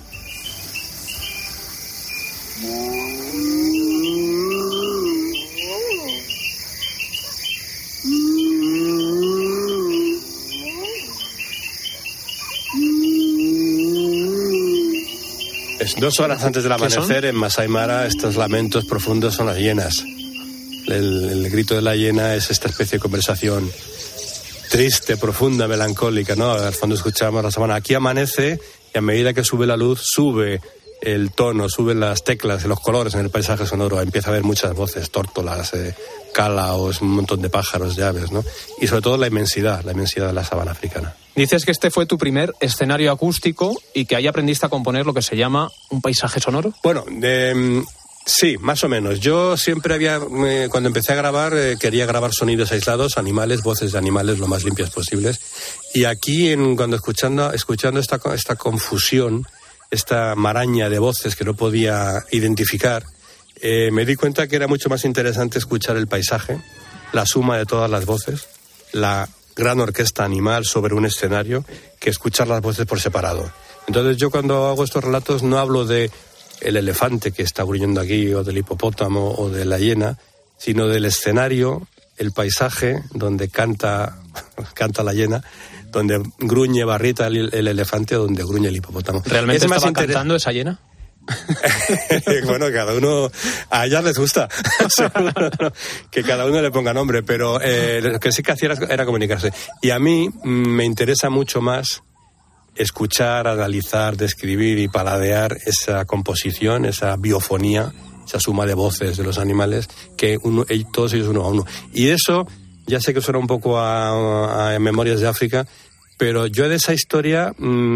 Speaker 17: Es 2 horas antes del amanecer, en Masai Mara, estos lamentos profundos son las hienas. El grito de la hiena es esta especie de conversación triste, profunda, melancólica, ¿no? Al fondo escuchamos la sabana. Aquí amanece y a medida que sube la luz, sube el tono, suben las teclas, los colores en el paisaje sonoro. Empieza a haber muchas voces, tórtolas, calaos, un montón de pájaros, de aves, ¿no? Y sobre todo la inmensidad de la sabana africana.
Speaker 12: Dices que este fue tu primer escenario acústico y que ahí aprendiste a componer lo que se llama un paisaje sonoro.
Speaker 17: Bueno, sí, más o menos. Yo siempre cuando empecé a grabar, quería grabar sonidos aislados, animales, voces de animales lo más limpias posibles. Y aquí, cuando escuchando esta confusión, esta maraña de voces que no podía identificar, me di cuenta que era mucho más interesante escuchar el paisaje, la suma de todas las voces, la gran orquesta animal sobre un escenario, que escuchar las voces por separado. Entonces yo cuando hago estos relatos no hablo de el elefante que está gruñendo aquí, o del hipopótamo, o de la hiena, sino del escenario, el paisaje donde canta la hiena, donde gruñe barrita el elefante, o donde gruñe el hipopótamo.
Speaker 12: ¿Realmente estaba cantando esa hiena?
Speaker 17: Bueno, cada uno, a ellas les gusta que cada uno le ponga nombre, pero lo que sí que hacía era comunicarse. Y a mí me interesa mucho más escuchar, analizar, describir y paladear esa composición, esa biofonía, esa suma de voces de los animales, que todos ellos uno a uno. Y eso, ya sé que suena un poco a Memorias de África, pero yo de esa historia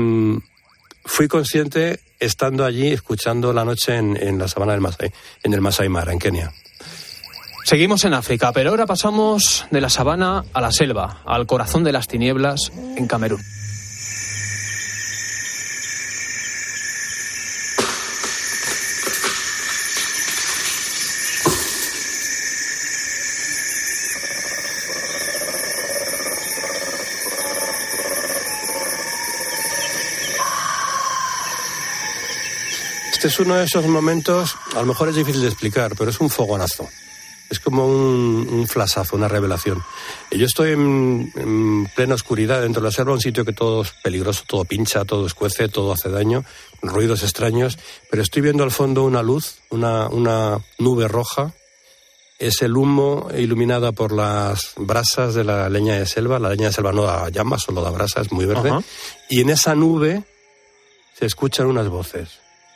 Speaker 17: fui consciente estando allí, escuchando la noche en la sabana del Masai, en el Masai Mara, en Kenia.
Speaker 12: Seguimos en África, pero ahora pasamos de la sabana a la selva, al corazón de las tinieblas en Camerún.
Speaker 17: Este es uno de esos momentos, a lo mejor es difícil de explicar, pero es un fogonazo. Es como un flashazo, una revelación. Yo estoy en plena oscuridad dentro de la selva, un sitio que todo es peligroso, todo pincha, todo escuece, todo hace daño, ruidos extraños, pero estoy viendo al fondo una luz, una nube roja. Es el humo iluminada por las brasas de la leña de selva. La leña de selva no da llamas, solo da brasas, es muy verde. Uh-huh. Y en esa nube se escuchan unas voces.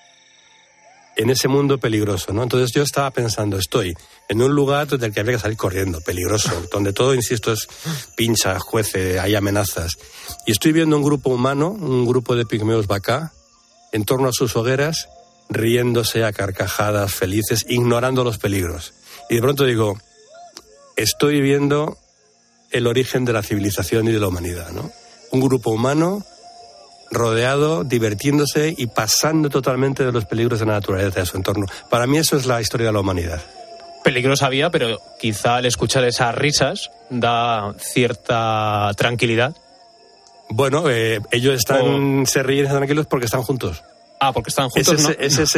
Speaker 17: En ese mundo peligroso, ¿no? Entonces yo estaba pensando, estoy en un lugar del que habría que salir corriendo, peligroso, donde todo, insisto, es pincha, juece, hay amenazas. Y estoy viendo un grupo humano, un grupo de pigmeos bacá, en torno a sus hogueras, riéndose a carcajadas, felices, ignorando los peligros. Y de pronto digo, estoy viendo el origen de la civilización y de la humanidad, ¿no? Un grupo humano rodeado, divirtiéndose y pasando totalmente de los peligros de la naturaleza de su entorno. Para mí eso es la historia de la humanidad.
Speaker 12: Peligros había, pero quizá al escuchar esas risas da cierta tranquilidad.
Speaker 17: Bueno, ellos se ríen tranquilos porque están juntos.
Speaker 12: Ah, porque están juntos, ¿no?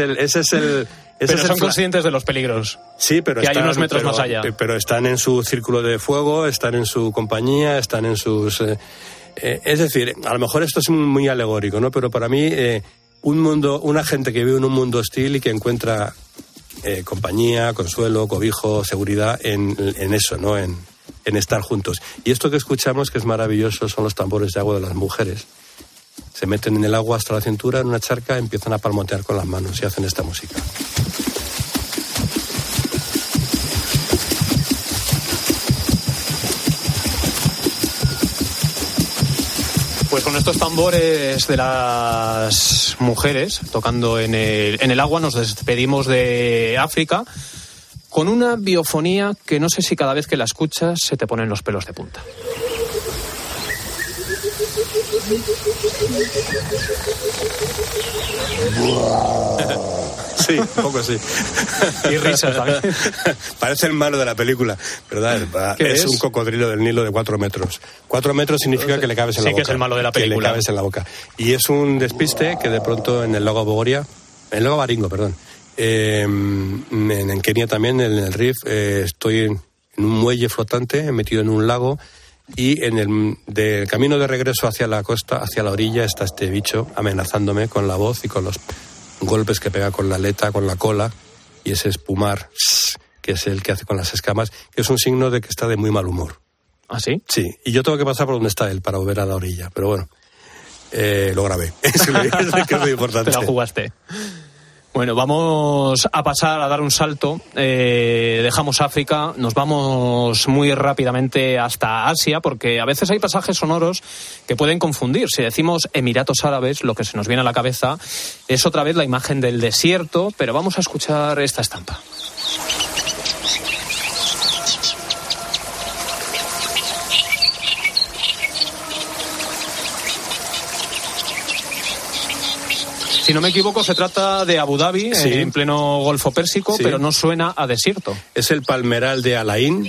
Speaker 12: Pero son conscientes de los peligros.
Speaker 17: Sí, pero
Speaker 12: que hay unos metros más allá.
Speaker 17: Pero están en su círculo de fuego, están en su compañía, están en sus... es decir, a lo mejor esto es muy alegórico, ¿no? Pero para mí, una gente que vive en un mundo hostil y que encuentra compañía, consuelo, cobijo, seguridad en eso, ¿no? En estar juntos. Y esto que escuchamos, que es maravilloso, son los tambores de agua de las mujeres. Se meten en el agua hasta la cintura, en una charca, empiezan a palmotear con las manos y hacen esta música.
Speaker 12: Pues con estos tambores de las mujeres tocando en el agua nos despedimos de África con una biofonía que no sé si cada vez que la escuchas se te ponen los pelos de punta.
Speaker 17: Sí, un poco sí.
Speaker 12: Y risas también.
Speaker 17: Parece el malo de la película, ¿verdad? Es un cocodrilo del Nilo de 4 metros. 4 metros significa que le cabes en la boca.
Speaker 12: Sí, que es el malo de la película.
Speaker 17: Que le cabes en la boca. Y es un despiste que de pronto en el lago Baringo, en Kenia también, en el Rif, estoy en un muelle flotante, metido en un lago, y del camino de regreso hacia la costa, hacia la orilla, está este bicho amenazándome con la voz y con los golpes que pega con la aleta, con la cola, y ese espumar, que es el que hace con las escamas, que es un signo de que está de muy mal humor.
Speaker 12: ¿Ah, sí?
Speaker 17: Sí, y yo tengo que pasar por donde está él para volver a la orilla, pero bueno, lo grabé. Es muy importante.
Speaker 12: Te la jugaste. Bueno, vamos a pasar a dar un salto. Dejamos África, nos vamos muy rápidamente hasta Asia, porque a veces hay pasajes sonoros que pueden confundir. Si decimos Emiratos Árabes, lo que se nos viene a la cabeza es otra vez la imagen del desierto, pero vamos a escuchar esta estampa. Si no me equivoco, se trata de Abu Dhabi, sí, en pleno Golfo Pérsico, sí, pero no suena a desierto.
Speaker 17: Es el palmeral de Al Ain.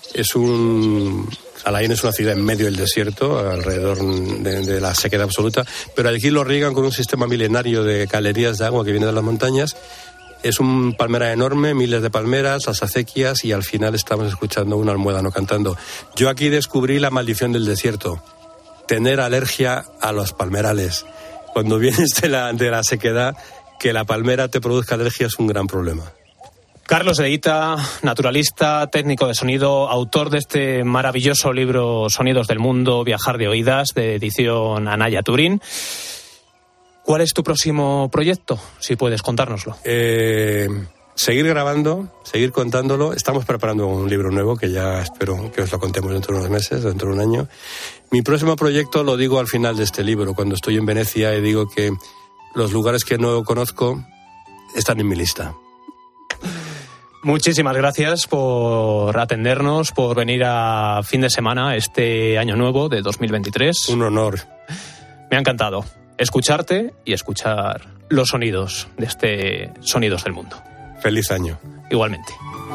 Speaker 17: Al Ain es una ciudad en medio del desierto, alrededor de la sequedad absoluta, pero aquí lo riegan con un sistema milenario de galerías de agua que viene de las montañas. Es un palmeral enorme, miles de palmeras, las acequias, y al final estamos escuchando un almuédano cantando. Yo aquí descubrí la maldición del desierto, tener alergia a los palmerales. Cuando vienes de la sequedad, que la palmera te produzca alergia es un gran problema.
Speaker 12: Carlos de Ita, naturalista, técnico de sonido, autor de este maravilloso libro Sonidos del Mundo, Viajar de Oídas, de edición Anaya Turín. ¿Cuál es tu próximo proyecto, si puedes contárnoslo?
Speaker 17: Seguir grabando, seguir contándolo. Estamos preparando un libro nuevo que ya espero que os lo contemos dentro de unos meses, dentro de un año. Mi próximo proyecto lo digo al final de este libro, cuando estoy en Venecia, y digo que los lugares que no conozco están en mi lista.
Speaker 12: Muchísimas gracias por atendernos, por venir a fin de semana este año nuevo de 2023.
Speaker 17: Un honor.
Speaker 12: Me ha encantado escucharte y escuchar los sonidos de este Sonidos del Mundo.
Speaker 17: Feliz año.
Speaker 12: Igualmente.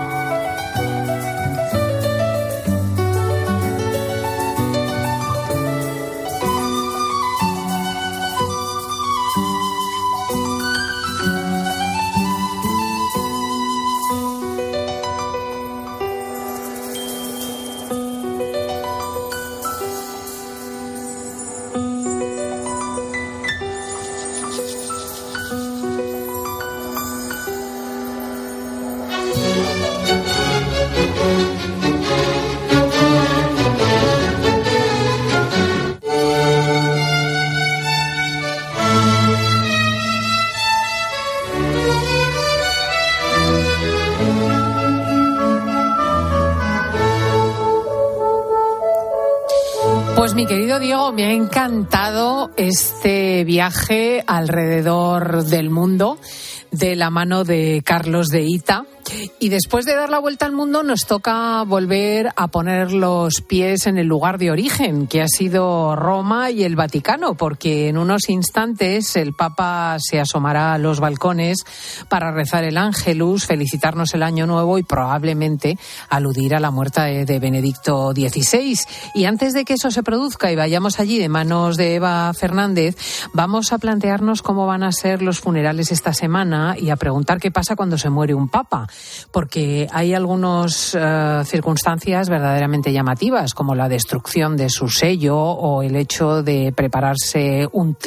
Speaker 1: Pues mi querido Diego, me ha encantado este viaje alrededor del mundo de la mano de Carlos de Ita. Y después de dar la vuelta al mundo nos toca volver a poner los pies en el lugar de origen, que ha sido Roma y el Vaticano, porque en unos instantes el Papa se asomará a los balcones para rezar el Ángelus, felicitarnos el Año Nuevo y probablemente aludir a la muerte de Benedicto XVI. Y antes de que eso se produzca y vayamos allí de manos de Eva Fernández, vamos a plantearnos cómo van a ser los funerales esta semana y a preguntar qué pasa cuando se muere un Papa. Porque hay algunas circunstancias verdaderamente llamativas, como la destrucción de su sello o el hecho de prepararse un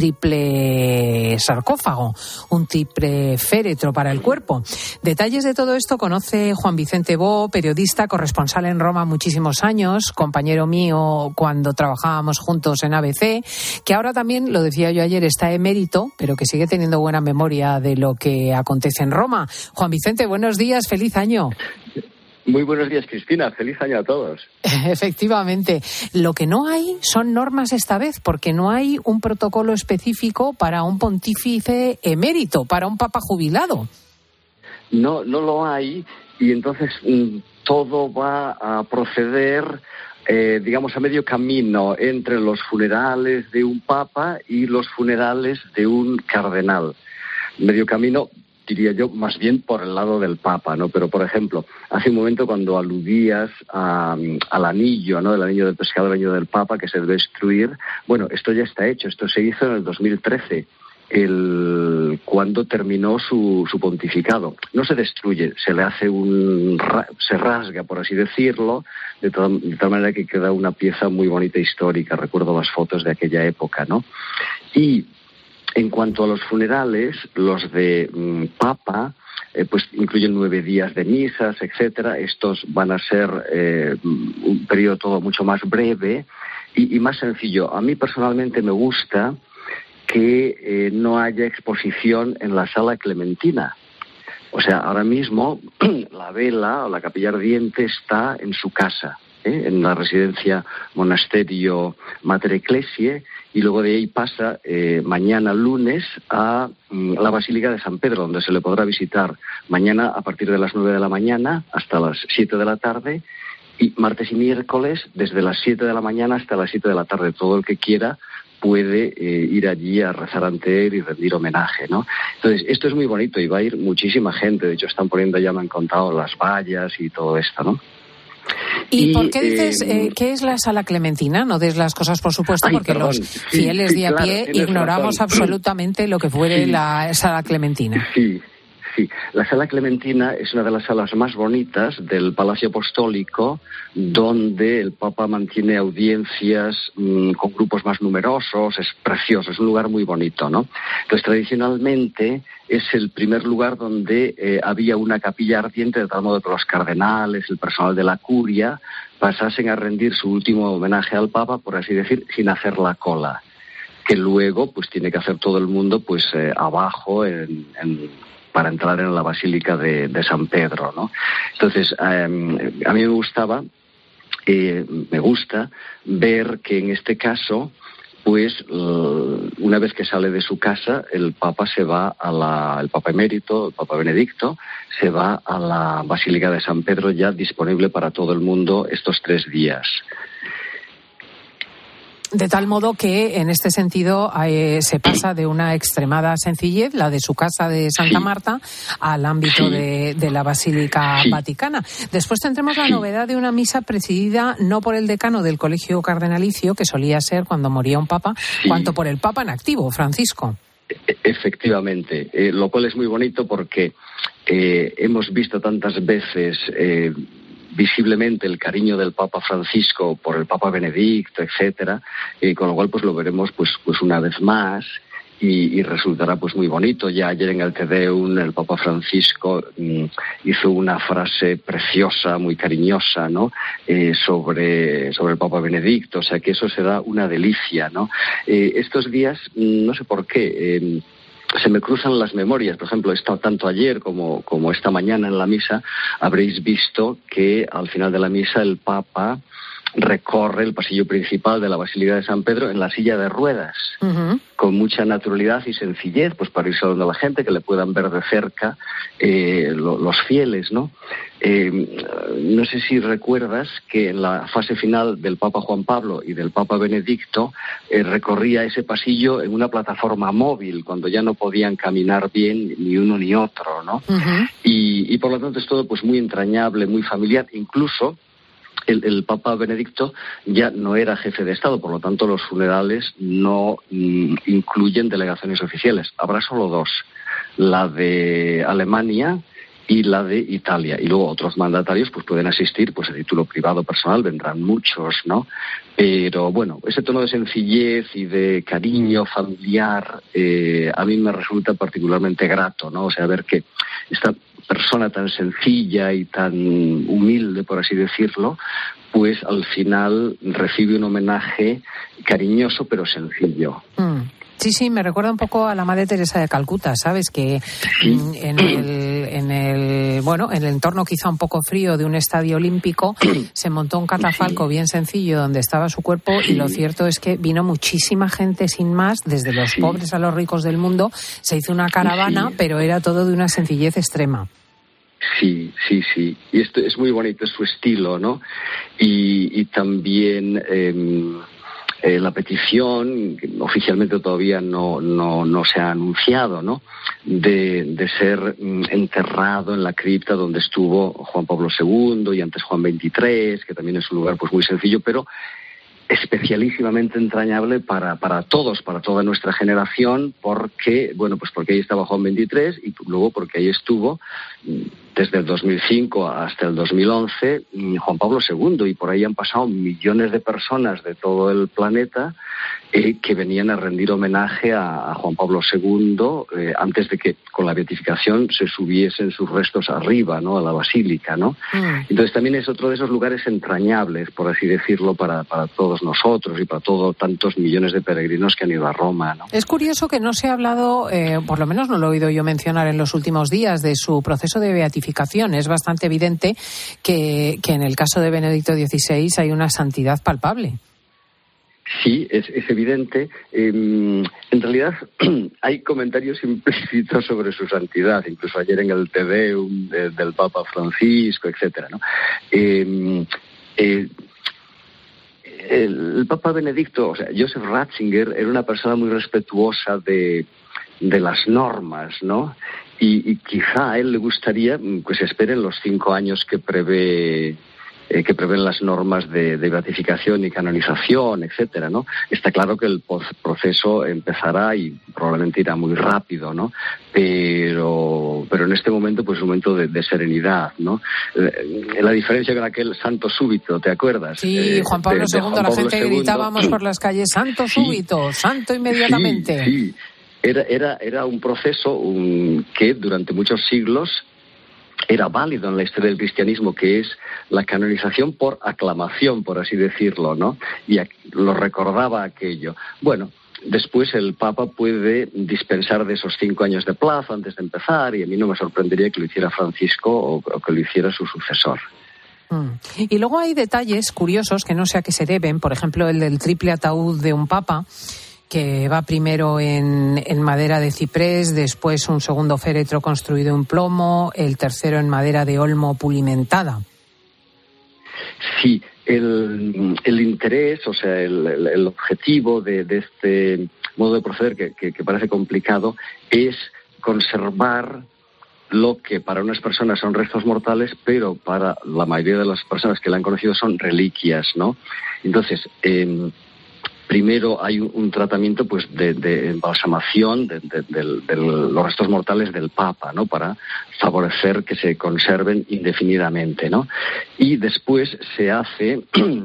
Speaker 1: triple sarcófago, un triple féretro para el cuerpo. Detalles de todo esto conoce Juan Vicente Bó, periodista, corresponsal en Roma muchísimos años, compañero mío cuando trabajábamos juntos en ABC, que ahora también, lo decía yo ayer, está emérito, pero que sigue teniendo buena memoria de lo que acontece en Roma. Juan Vicente, buenos días. Feliz año.
Speaker 4: Muy buenos días, Cristina. Feliz año a todos.
Speaker 1: Efectivamente. Lo que no hay son normas esta vez, porque no hay un protocolo específico para un pontífice emérito, para un papa jubilado.
Speaker 4: No lo hay, y entonces todo va a proceder, digamos, a medio camino entre los funerales de un papa y los funerales de un cardenal. Medio camino, diría yo, más bien por el lado del Papa, ¿no? Pero, por ejemplo, hace un momento cuando aludías al anillo, ¿no? El anillo del pescador, el anillo del Papa, que se debe destruir, bueno, esto ya está hecho. Esto se hizo en el 2013, cuando terminó su pontificado. No se destruye, se le hace se rasga, por así decirlo, de tal manera que queda una pieza muy bonita histórica. Recuerdo las fotos de aquella época, ¿no? Y en cuanto a los funerales, los de Papa, pues incluyen 9 días de misas, etcétera. Estos van a ser un periodo todo mucho más breve y más sencillo. A mí personalmente me gusta que no haya exposición en la Sala Clementina. O sea, ahora mismo la vela o la capilla ardiente está en su casa, en la residencia Monasterio Mater Ecclesiae, y luego de ahí pasa mañana lunes a la Basílica de San Pedro, donde se le podrá visitar mañana a partir de las 9 de la mañana hasta las 7 de la tarde, y martes y miércoles desde las 7 de la mañana hasta las 7 de la tarde. Todo el que quiera puede ir allí a rezar ante él y rendir homenaje, ¿no? Entonces, esto es muy bonito y va a ir muchísima gente. De hecho, están poniendo, ya me han contado, las vallas y todo esto, ¿no?
Speaker 1: ¿Y por qué dices qué es la Sala Clementina? No des las cosas por supuesto, porque los fieles de a pie ignoramos absolutamente lo que fuere la Sala Clementina.
Speaker 4: Sí. La Sala Clementina es una de las salas más bonitas del Palacio Apostólico, donde el Papa mantiene audiencias con grupos más numerosos. Es precioso, es un lugar muy bonito, ¿no? Entonces, tradicionalmente es el primer lugar donde había una capilla ardiente, de tal modo que los cardenales, el personal de la curia, pasasen a rendir su último homenaje al Papa, por así decir, sin hacer la cola, que luego pues tiene que hacer todo el mundo pues abajo para entrar en la Basílica de San Pedro, ¿no? Entonces, a mí me gusta ver que en este caso pues una vez que sale de su casa, el Papa se va el Papa emérito, el Papa Benedicto, se va a la Basílica de San Pedro, ya disponible para todo el mundo estos 3 días.
Speaker 1: De tal modo que, en este sentido, se pasa de una extremada sencillez, la de su casa de Santa Marta, al ámbito de la Basílica Vaticana. Después tendremos la novedad de una misa presidida no por el decano del Colegio Cardenalicio, que solía ser cuando moría un papa, cuanto por el Papa en activo, Francisco.
Speaker 4: Efectivamente, lo cual es muy bonito porque hemos visto tantas veces visiblemente el cariño del Papa Francisco por el Papa Benedicto, etcétera, con lo cual pues lo veremos pues una vez más y resultará pues muy bonito. Ya ayer en el Te Deum el Papa Francisco hizo una frase preciosa, muy cariñosa, ¿no? Sobre el Papa Benedicto, o sea que eso será una delicia, ¿no? Estos días, no sé por qué, se me cruzan las memorias. Por ejemplo, tanto ayer como esta mañana en la misa habréis visto que al final de la misa el Papa recorre el pasillo principal de la Basílica de San Pedro en la silla de ruedas, con mucha naturalidad y sencillez, pues para ir saludando a la gente, que le puedan ver de cerca los fieles, ¿no? No sé si recuerdas que en la fase final del Papa Juan Pablo y del Papa Benedicto recorría ese pasillo en una plataforma móvil, cuando ya no podían caminar bien ni uno ni otro, ¿no? Y por lo tanto es todo pues muy entrañable, muy familiar. Incluso el Papa Benedicto ya no era jefe de Estado, por lo tanto los funerales no incluyen delegaciones oficiales. Habrá solo 2, la de Alemania y la de Italia. Y luego otros mandatarios pues pueden asistir pues a título privado personal, vendrán muchos, ¿no? Pero bueno, ese tono de sencillez y de cariño familiar a mí me resulta particularmente grato, ¿no? O sea, ver que esta persona tan sencilla y tan humilde, por así decirlo, pues al final recibe un homenaje cariñoso pero sencillo.
Speaker 1: Sí, me recuerda un poco a la Madre Teresa de Calcuta, ¿sabes? Que en el entorno quizá un poco frío de un estadio olímpico se montó un catafalco bien sencillo donde estaba su cuerpo, y lo cierto es que vino muchísima gente sin más, desde los pobres a los ricos del mundo. Se hizo una caravana, pero era todo de una sencillez extrema.
Speaker 4: Sí. Y esto es muy bonito, es su estilo, ¿no? Y también la petición, que oficialmente todavía no se ha anunciado, ¿no? De ser enterrado en la cripta donde estuvo Juan Pablo II y antes Juan XXIII, que también es un lugar pues muy sencillo, pero especialísimamente entrañable para todos, para toda nuestra generación, porque ahí estaba Juan XXIII y luego porque ahí estuvo desde el 2005 hasta el 2011 Juan Pablo II, y por ahí han pasado millones de personas de todo el planeta que venían a rendir homenaje a Juan Pablo II antes de que con la beatificación se subiesen sus restos arriba, ¿no? A la basílica, ¿no? Entonces también es otro de esos lugares entrañables, por así decirlo, para todos nosotros y para tantos millones de peregrinos que han ido a Roma, ¿no?
Speaker 1: Es curioso que no se ha hablado, por lo menos no lo he oído yo mencionar en los últimos días, de su proceso de beatificación. Es bastante evidente que en el caso de Benedicto XVI hay una santidad palpable.
Speaker 4: Sí, es evidente. En realidad hay comentarios implícitos sobre su santidad, incluso ayer en el Te Deum del Papa Francisco, etcétera, ¿no? El Papa Benedicto, o sea, Joseph Ratzinger, era una persona muy respetuosa de las normas, ¿no? Y quizá a él le gustaría que se esperen los 5 años que prevén las normas de beatificación y canonización, etcétera, ¿no? Está claro que el proceso empezará y probablemente irá muy rápido, ¿no? Pero en este momento pues es un momento de serenidad, ¿no? La diferencia con aquel santo súbito, ¿te acuerdas?
Speaker 1: Sí, Juan Pablo II, la gente gritábamos por las calles, santo súbito, santo inmediatamente.
Speaker 4: Sí. Era un proceso que durante muchos siglos era válido en la historia del cristianismo, que es la canonización por aclamación, por así decirlo, ¿no? Y lo recordaba aquello. Bueno, después el Papa puede dispensar de esos 5 años de plazo antes de empezar, y a mí no me sorprendería que lo hiciera Francisco o que lo hiciera su sucesor.
Speaker 1: Y luego hay detalles curiosos que no sé a qué se deben, por ejemplo, el del triple ataúd de un papa, que va primero en madera de ciprés, después un segundo féretro construido en plomo, el tercero en madera de olmo pulimentada.
Speaker 4: Sí, el interés, o sea, el objetivo de este modo de proceder que parece complicado es conservar lo que para unas personas son restos mortales, pero para la mayoría de las personas que la han conocido son reliquias, ¿no? Entonces, primero hay un tratamiento pues de embalsamación de los restos mortales del Papa, ¿no? Para favorecer que se conserven indefinidamente, ¿no? Y después se hace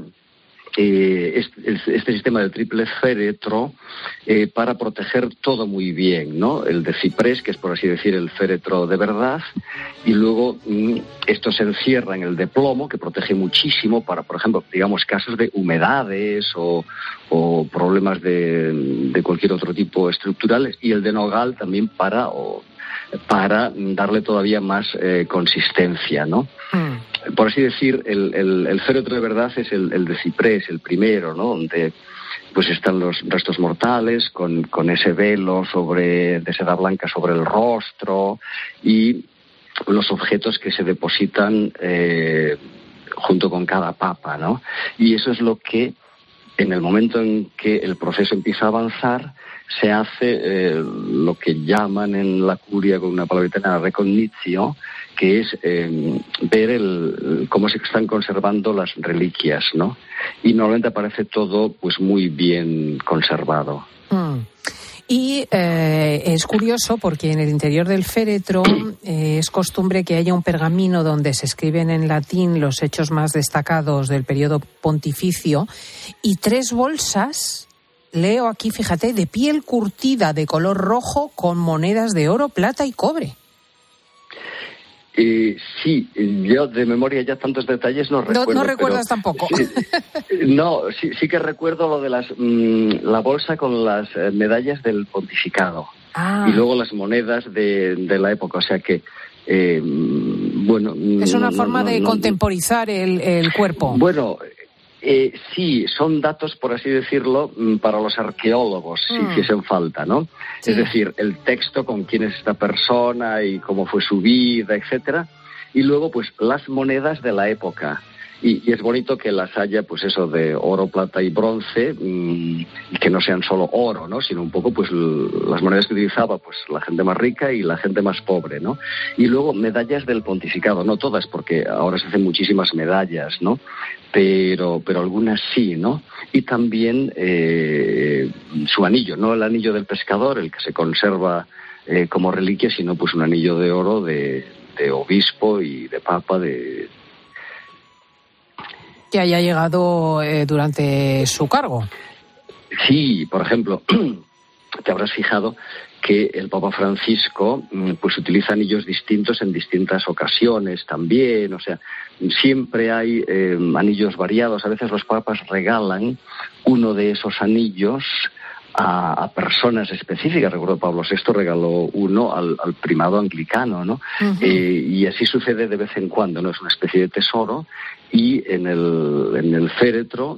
Speaker 4: este sistema del triple féretro para proteger todo muy bien, ¿no? El de ciprés, que es por así decir el féretro de verdad, y luego esto se encierra en el de plomo, que protege muchísimo para, por ejemplo, digamos, casos de humedades o problemas de cualquier otro tipo estructurales, y el de nogal también para darle todavía más consistencia, ¿no? Por así decir, el féretro de verdad es el de ciprés, el primero, ¿no? Donde pues están los restos mortales con ese velo de seda blanca sobre el rostro y los objetos que se depositan junto con cada papa, ¿no? Y eso es lo que, en el momento en que el proceso empieza a avanzar, se hace lo que llaman en la curia con una palabra italiana recognitio, que es ver cómo se están conservando las reliquias, ¿no? Y normalmente aparece todo pues muy bien conservado.
Speaker 1: Y es curioso porque en el interior del féretro es costumbre que haya un pergamino donde se escriben en latín los hechos más destacados del periodo pontificio y 3 bolsas, leo aquí, fíjate, de piel curtida de color rojo con monedas de oro, plata y cobre.
Speaker 4: Sí, yo de memoria ya tantos detalles no recuerdo.
Speaker 1: No recuerdas tampoco.
Speaker 4: Sí que recuerdo lo de la bolsa con las medallas del pontificado y luego las monedas de la época, o sea que bueno.
Speaker 1: Es una forma de contemporizar el cuerpo.
Speaker 4: Bueno. Sí, son datos, por así decirlo, para los arqueólogos, si hiciesen falta, ¿no? Sí. Es decir, el texto con quién es esta persona y cómo fue su vida, etcétera, y luego, pues, las monedas de la época. Y es bonito que las haya, pues eso, de oro, plata y bronce, y que no sean solo oro, ¿no? Sino un poco, pues, las monedas que utilizaba, pues, la gente más rica y la gente más pobre, ¿no? Y luego medallas del pontificado, no todas, porque ahora se hacen muchísimas medallas, ¿no? Pero algunas sí, ¿no? Y también su anillo, no el anillo del pescador, el que se conserva como reliquia, sino, pues, un anillo de oro de obispo y de papa
Speaker 1: que haya llegado durante su cargo.
Speaker 4: Sí, por ejemplo, te habrás fijado que el Papa Francisco pues utiliza anillos distintos en distintas ocasiones también, o sea, siempre hay anillos variados. A veces los papas regalan uno de esos anillos a personas específicas. Recuerdo Pablo VI regaló uno al primado anglicano, ¿no? Y así sucede de vez en cuando, ¿no? Es una especie de tesoro y en el féretro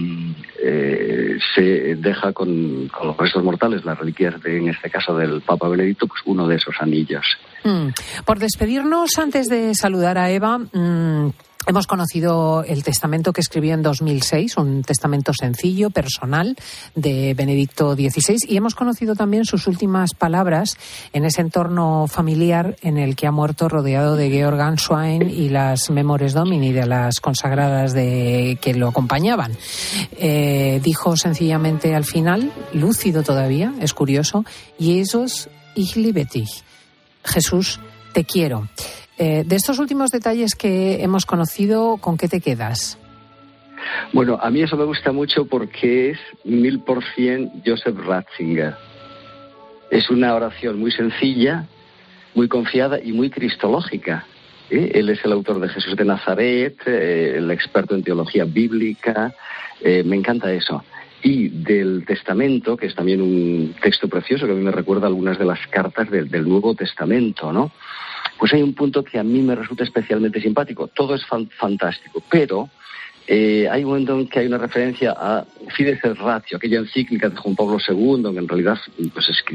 Speaker 4: se deja con los restos mortales, las reliquias en este caso del Papa Benedicto, pues uno de esos anillos.
Speaker 1: Por despedirnos, antes de saludar a Eva, hemos conocido el testamento que escribió en 2006, un testamento sencillo, personal, de Benedicto XVI, y hemos conocido también sus últimas palabras en ese entorno familiar en el que ha muerto rodeado de Georg Ganswein y las Memores Domini, de las consagradas que lo acompañaban. Dijo sencillamente al final, lúcido todavía, es curioso, Jesus, ich liebe dich. Jesús, te quiero. De estos últimos detalles que hemos conocido, ¿con qué te quedas?
Speaker 4: Bueno, a mí eso me gusta mucho porque es 1000% Joseph Ratzinger. Es una oración muy sencilla, muy confiada y muy cristológica. Él es el autor de Jesús de Nazaret, el experto en teología bíblica. Me encanta eso. Y del Testamento, que es también un texto precioso que a mí me recuerda algunas de las cartas del Nuevo Testamento, ¿no? pues hay un punto que a mí me resulta especialmente simpático. Todo es fantástico, pero hay un momento en que hay una referencia a Fides et Ratio, aquella encíclica de Juan Pablo II, que en realidad pues